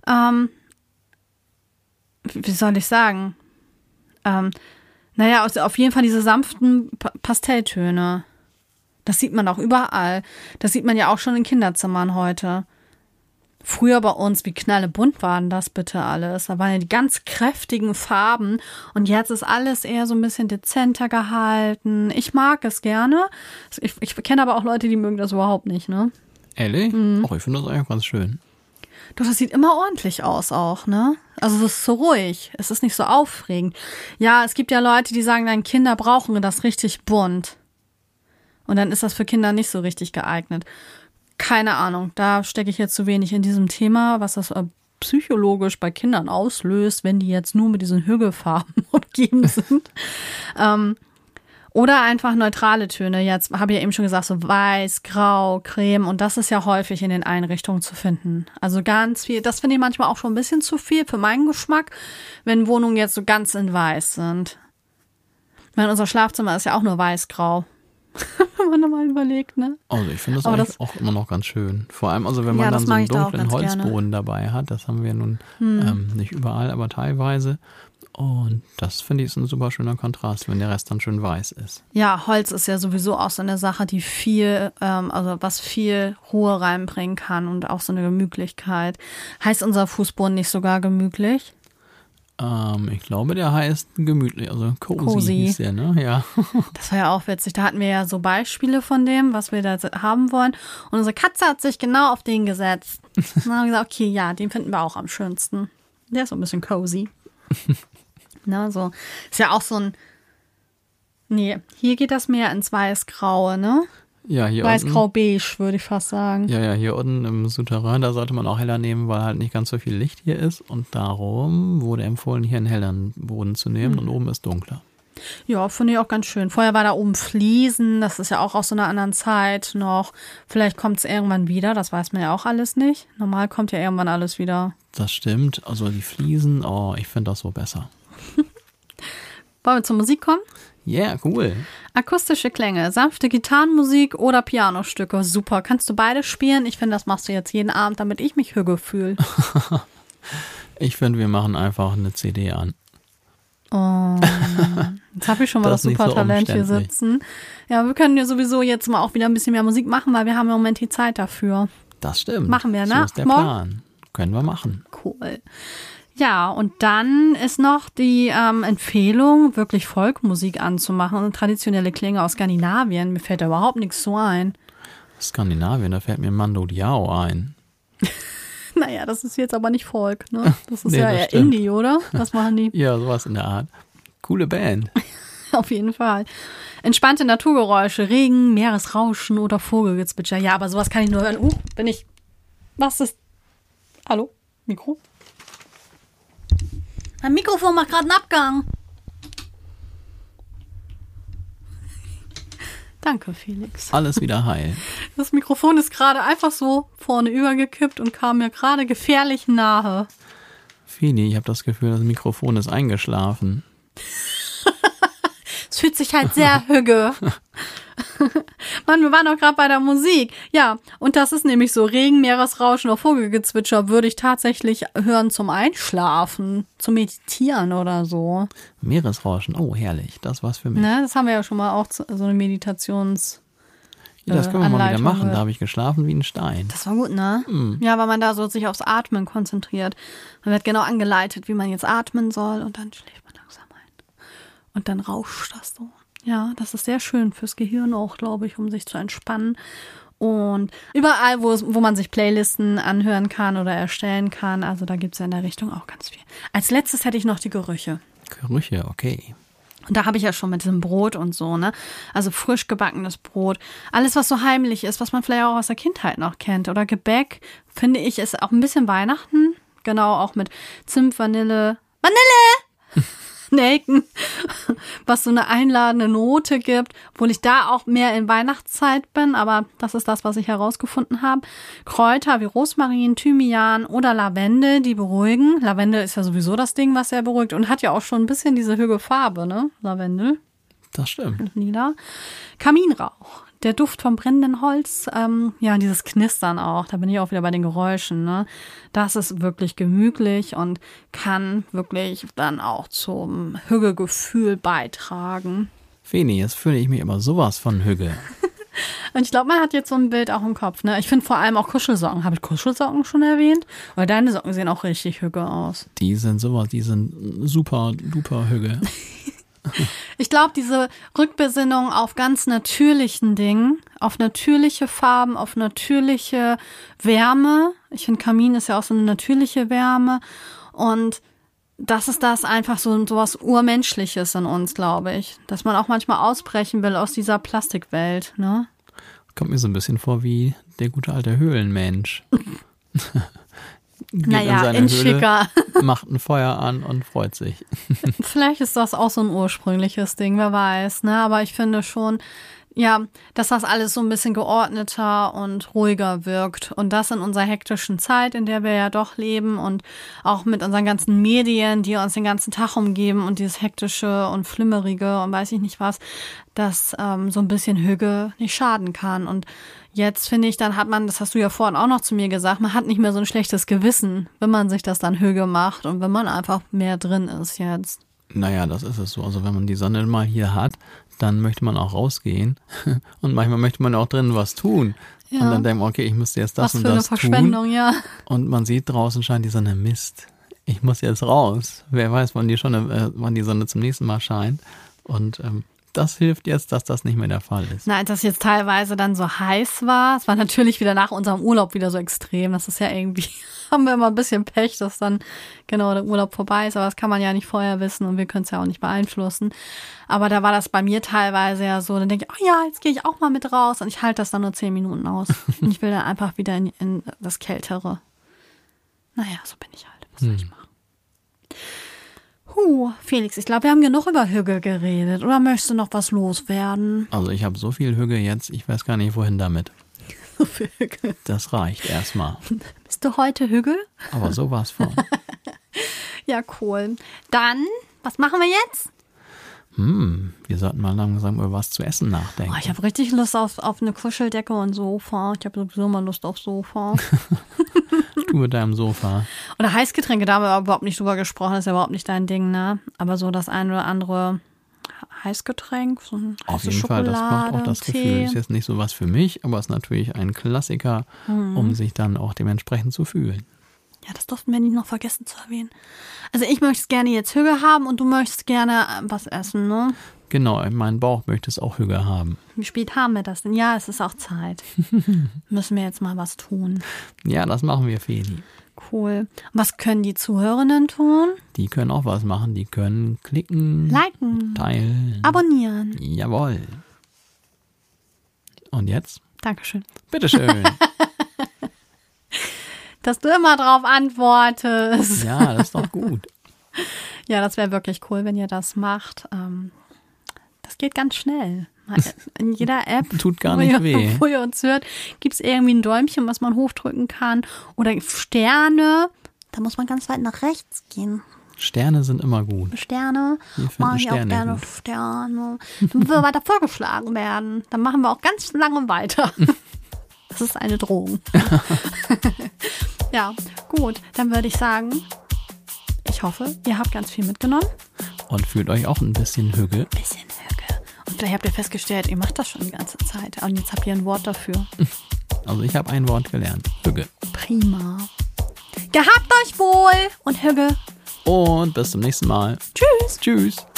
wie soll ich sagen? Naja, auf jeden Fall diese sanften Pastelltöne. Das sieht man auch überall. Das sieht man ja auch schon in Kinderzimmern heute. Früher bei uns, wie knallebunt waren das bitte alles? Da waren ja die ganz kräftigen Farben und jetzt ist alles eher so ein bisschen dezenter gehalten. Ich mag es gerne. Ich kenne aber auch Leute, die mögen das überhaupt nicht, ne? Ehrlich? Auch ich finde das eigentlich ganz schön. Doch, das sieht immer ordentlich aus auch, ne? Also es ist so ruhig, es ist nicht so aufregend. Ja, es gibt ja Leute, die sagen, dann Kinder brauchen das richtig bunt. Und dann ist das für Kinder nicht so richtig geeignet. Keine Ahnung, da stecke ich jetzt zu wenig in diesem Thema, was das psychologisch bei Kindern auslöst, wenn die jetzt nur mit diesen Hügelfarben umgeben sind. Oder einfach neutrale Töne. Jetzt habe ich ja eben schon gesagt, so weiß, grau, creme. Und das ist ja häufig in den Einrichtungen zu finden. Also ganz viel. Das finde ich manchmal auch schon ein bisschen zu viel für meinen Geschmack, wenn Wohnungen jetzt so ganz in weiß sind. Ich meine, unser Schlafzimmer ist ja auch nur weiß-grau. Wenn man nochmal überlegt, ne? Also ich finde das eigentlich auch immer noch ganz schön. Vor allem, also wenn man dann so einen dunklen Holzboden dabei hat, das haben wir nun nicht überall, aber teilweise. Und das finde ich ist ein super schöner Kontrast, wenn der Rest dann schön weiß ist. Ja, Holz ist ja sowieso auch so eine Sache, die viel, also was viel Ruhe reinbringen kann und auch so eine Gemütlichkeit. Heißt unser Fußboden nicht sogar gemütlich? Ich glaube, der heißt gemütlich, also cozy hieß der, ne? Ja. Das war ja auch witzig. Da hatten wir ja so Beispiele von dem, was wir da haben wollen. Und unsere Katze hat sich genau auf den gesetzt. Und dann haben wir gesagt, okay, ja, den finden wir auch am schönsten. Der ist so ein bisschen cozy. Na, so. Ist ja auch so ein, nee, hier geht das mehr ins Weiß-Graue, ne? Ja, hier Weiß-Grau-Beige, würde ich fast sagen. Ja, hier unten im Souterrain, da sollte man auch heller nehmen, weil halt nicht ganz so viel Licht hier ist. Und darum wurde empfohlen, hier einen helleren Boden zu nehmen und oben ist dunkler. Ja, finde ich auch ganz schön. Vorher war da oben Fliesen, das ist ja auch aus so einer anderen Zeit noch. Vielleicht kommt es irgendwann wieder, das weiß man ja auch alles nicht. Normal kommt ja irgendwann alles wieder. Das stimmt, also die Fliesen, ich finde das so besser. Wollen wir zur Musik kommen? Ja, yeah, cool. Akustische Klänge, sanfte Gitarrenmusik oder Pianostücke. Super, kannst du beide spielen? Ich finde, das machst du jetzt jeden Abend, damit ich mich hügge fühle. Ich finde, wir machen einfach eine CD an. Oh, jetzt habe ich schon mal das Supertalent hier sitzen. Ja, wir können ja sowieso jetzt mal auch wieder ein bisschen mehr Musik machen, weil wir haben im Moment die Zeit dafür. Das stimmt. Machen wir, ne? So ist der Plan. Können wir machen. Cool. Ja, und dann ist noch die Empfehlung, wirklich Folkmusik anzumachen und traditionelle Klänge aus Skandinavien. Mir fällt da überhaupt nichts so ein. Skandinavien, da fällt mir Mando Diao ein. Naja, das ist jetzt aber nicht Folk, ne? Das ist Nee, ja das eher stimmt. Indie, oder? Was machen die? Ja, sowas in der Art. Coole Band. Auf jeden Fall. Entspannte Naturgeräusche, Regen, Meeresrauschen oder Vogelgezwitscher. Ja, aber sowas kann ich nur hören. Was ist... Hallo? Mikro? Mein Mikrofon macht gerade einen Abgang. Danke, Felix. Alles wieder heil. Das Mikrofon ist gerade einfach so vorne übergekippt und kam mir gerade gefährlich nahe. Fini, ich habe das Gefühl, das Mikrofon ist eingeschlafen. Es fühlt sich halt sehr hügge. Mann, wir waren doch gerade bei der Musik. Ja, und das ist nämlich so Regen, Meeresrauschen oder Vogelgezwitscher würde ich tatsächlich hören zum Einschlafen, zum Meditieren oder so. Meeresrauschen, oh herrlich, das war's für mich. Ne, das haben wir ja schon mal auch so eine Meditations... Ja, das können wir mal wieder Anleitung machen, gehört. da habe ich geschlafen wie ein Stein. Das war gut, ne? Ja, weil man da so sich aufs Atmen konzentriert. Man wird genau angeleitet, wie man jetzt atmen soll und dann schläft man langsam ein. Und dann rauscht das so. Ja, das ist sehr schön fürs Gehirn auch, glaube ich, um sich zu entspannen. Und überall, wo man sich Playlisten anhören kann oder erstellen kann, also da gibt es ja in der Richtung auch ganz viel. Als letztes hätte ich noch die Gerüche. Gerüche, okay. Und da habe ich ja schon mit diesem Brot und so, ne? Also frisch gebackenes Brot. Alles, was so heimlich ist, was man vielleicht auch aus der Kindheit noch kennt. Oder Gebäck, finde ich, ist auch ein bisschen Weihnachten. Genau, auch mit Zimt, Vanille. Nelken, was so eine einladende Note gibt, obwohl ich da auch mehr in Weihnachtszeit bin, aber das ist das, was ich herausgefunden habe. Kräuter wie Rosmarin, Thymian oder Lavendel, die beruhigen. Lavendel ist ja sowieso das Ding, was sehr beruhigt und hat ja auch schon ein bisschen diese hüge Farbe, ne? Lavendel. Das stimmt. Lila. Kaminrauch. Der Duft vom brennenden Holz, ja, dieses Knistern auch, da bin ich auch wieder bei den Geräuschen, ne? Das ist wirklich gemütlich und kann wirklich dann auch zum Hüggegefühl beitragen. Feni, jetzt fühle ich mich immer sowas von Hügge. Und ich glaube, man hat jetzt so ein Bild auch im Kopf, ne? Ich finde vor allem auch Kuschelsocken. Habe ich Kuschelsocken schon erwähnt? Weil deine Socken sehen auch richtig Hügge aus. Die sind super duper Hügge. Ich glaube, diese Rückbesinnung auf ganz natürlichen Dingen, auf natürliche Farben, auf natürliche Wärme. Ich finde, Kamin ist ja auch so eine natürliche Wärme. Und das ist das einfach so was Urmenschliches in uns, glaube ich. Dass man auch manchmal ausbrechen will aus dieser Plastikwelt, ne? Kommt mir so ein bisschen vor wie der gute alte Höhlenmensch. Geht naja, in in seine Höhle, schicker. macht ein Feuer an und freut sich. Vielleicht ist das auch so ein ursprüngliches Ding, wer weiß, ne? Aber ich finde schon, ja, dass das alles so ein bisschen geordneter und ruhiger wirkt. Und das in unserer hektischen Zeit, in der wir ja doch leben und auch mit unseren ganzen Medien, die uns den ganzen Tag umgeben und dieses hektische und flimmerige und weiß ich nicht was, dass so ein bisschen Hügge nicht schaden kann. Und jetzt finde ich, dann hat man, das hast du ja vorhin auch noch zu mir gesagt, man hat nicht mehr so ein schlechtes Gewissen, wenn man sich das dann Hügge macht und wenn man einfach mehr drin ist jetzt. Naja, das ist es so. Also wenn man die Sonne mal hier hat, dann möchte man auch rausgehen. Und manchmal möchte man auch drinnen was tun. Ja. Und dann denkt man, okay, ich müsste jetzt das was und für das eine Verschwendung, tun. ja. Und man sieht draußen scheint die Sonne, Mist. Ich muss jetzt raus. Wer weiß, wann die Sonne zum nächsten Mal scheint. Und das hilft jetzt, dass das nicht mehr der Fall ist. Na, als das jetzt teilweise dann so heiß war, es war natürlich wieder nach unserem Urlaub wieder so extrem. Das ist ja irgendwie, haben wir immer ein bisschen Pech, dass dann genau der Urlaub vorbei ist. Aber das kann man ja nicht vorher wissen und wir können es ja auch nicht beeinflussen. Aber da war das bei mir teilweise ja so, dann denke ich, oh ja, jetzt gehe ich auch mal mit raus und ich halte das dann nur 10 Minuten aus. Und ich will dann einfach wieder in das Kältere. Naja, so bin ich halt. Was soll ich machen? Felix, ich glaube, wir haben genug über Hügge geredet. Oder möchtest du noch was loswerden? Also ich habe so viel Hügge jetzt, ich weiß gar nicht, wohin damit. So viel Hügge. Das reicht erstmal. Bist du heute Hügge? Aber sowas von. Ja, cool. Dann, was machen wir jetzt? Wir sollten mal langsam über was zu essen nachdenken. Oh, ich habe richtig Lust auf eine Kuscheldecke und Sofa. Ich habe sowieso mal Lust auf Sofa. Du mit deinem Sofa. Oder Heißgetränke, da haben wir überhaupt nicht drüber gesprochen, das ist ja überhaupt nicht dein Ding, ne? Aber so das eine oder andere Heißgetränk, so ein Auf jeden Fall, das macht auch das Gefühl. Ist jetzt nicht so was für mich, aber ist natürlich ein Klassiker, um sich dann auch dementsprechend zu fühlen. Ja, das durften wir nicht noch vergessen zu erwähnen. Also ich möchte gerne jetzt Hügge haben und du möchtest gerne was essen, ne? Genau, mein Bauch möchte es auch Hügge haben. Wie spät haben wir das denn? Ja, es ist auch Zeit. Müssen wir jetzt mal was tun. Ja, das machen wir, Feli. Cool. Was können die Zuhörenden tun? Die können auch was machen. Die können klicken, liken, teilen, abonnieren. Jawohl. Und jetzt? Dankeschön. Bitteschön. Dass du immer drauf antwortest. Ja, das ist doch gut. Ja, das wäre wirklich cool, wenn ihr das macht. Das geht ganz schnell. In jeder App, tut gar nicht weh. Wo ihr uns hört, gibt es irgendwie ein Däumchen, was man hochdrücken kann. Oder Sterne. Da muss man ganz weit nach rechts gehen. Sterne sind immer gut. Sterne. Wir finden ich auch gerne gut. Sterne. Dann will weiter vorgeschlagen werden. Dann machen wir auch ganz lange weiter. Das ist eine Drohung. Ja, gut. Dann würde ich sagen, ich hoffe, ihr habt ganz viel mitgenommen. Und fühlt euch auch ein bisschen Hügge. Und vielleicht habt ihr festgestellt, ihr macht das schon die ganze Zeit. Und jetzt habt ihr ein Wort dafür. Also ich habe ein Wort gelernt. Hügge. Prima. Gehabt euch wohl und Hügge. Und bis zum nächsten Mal. Tschüss. Tschüss.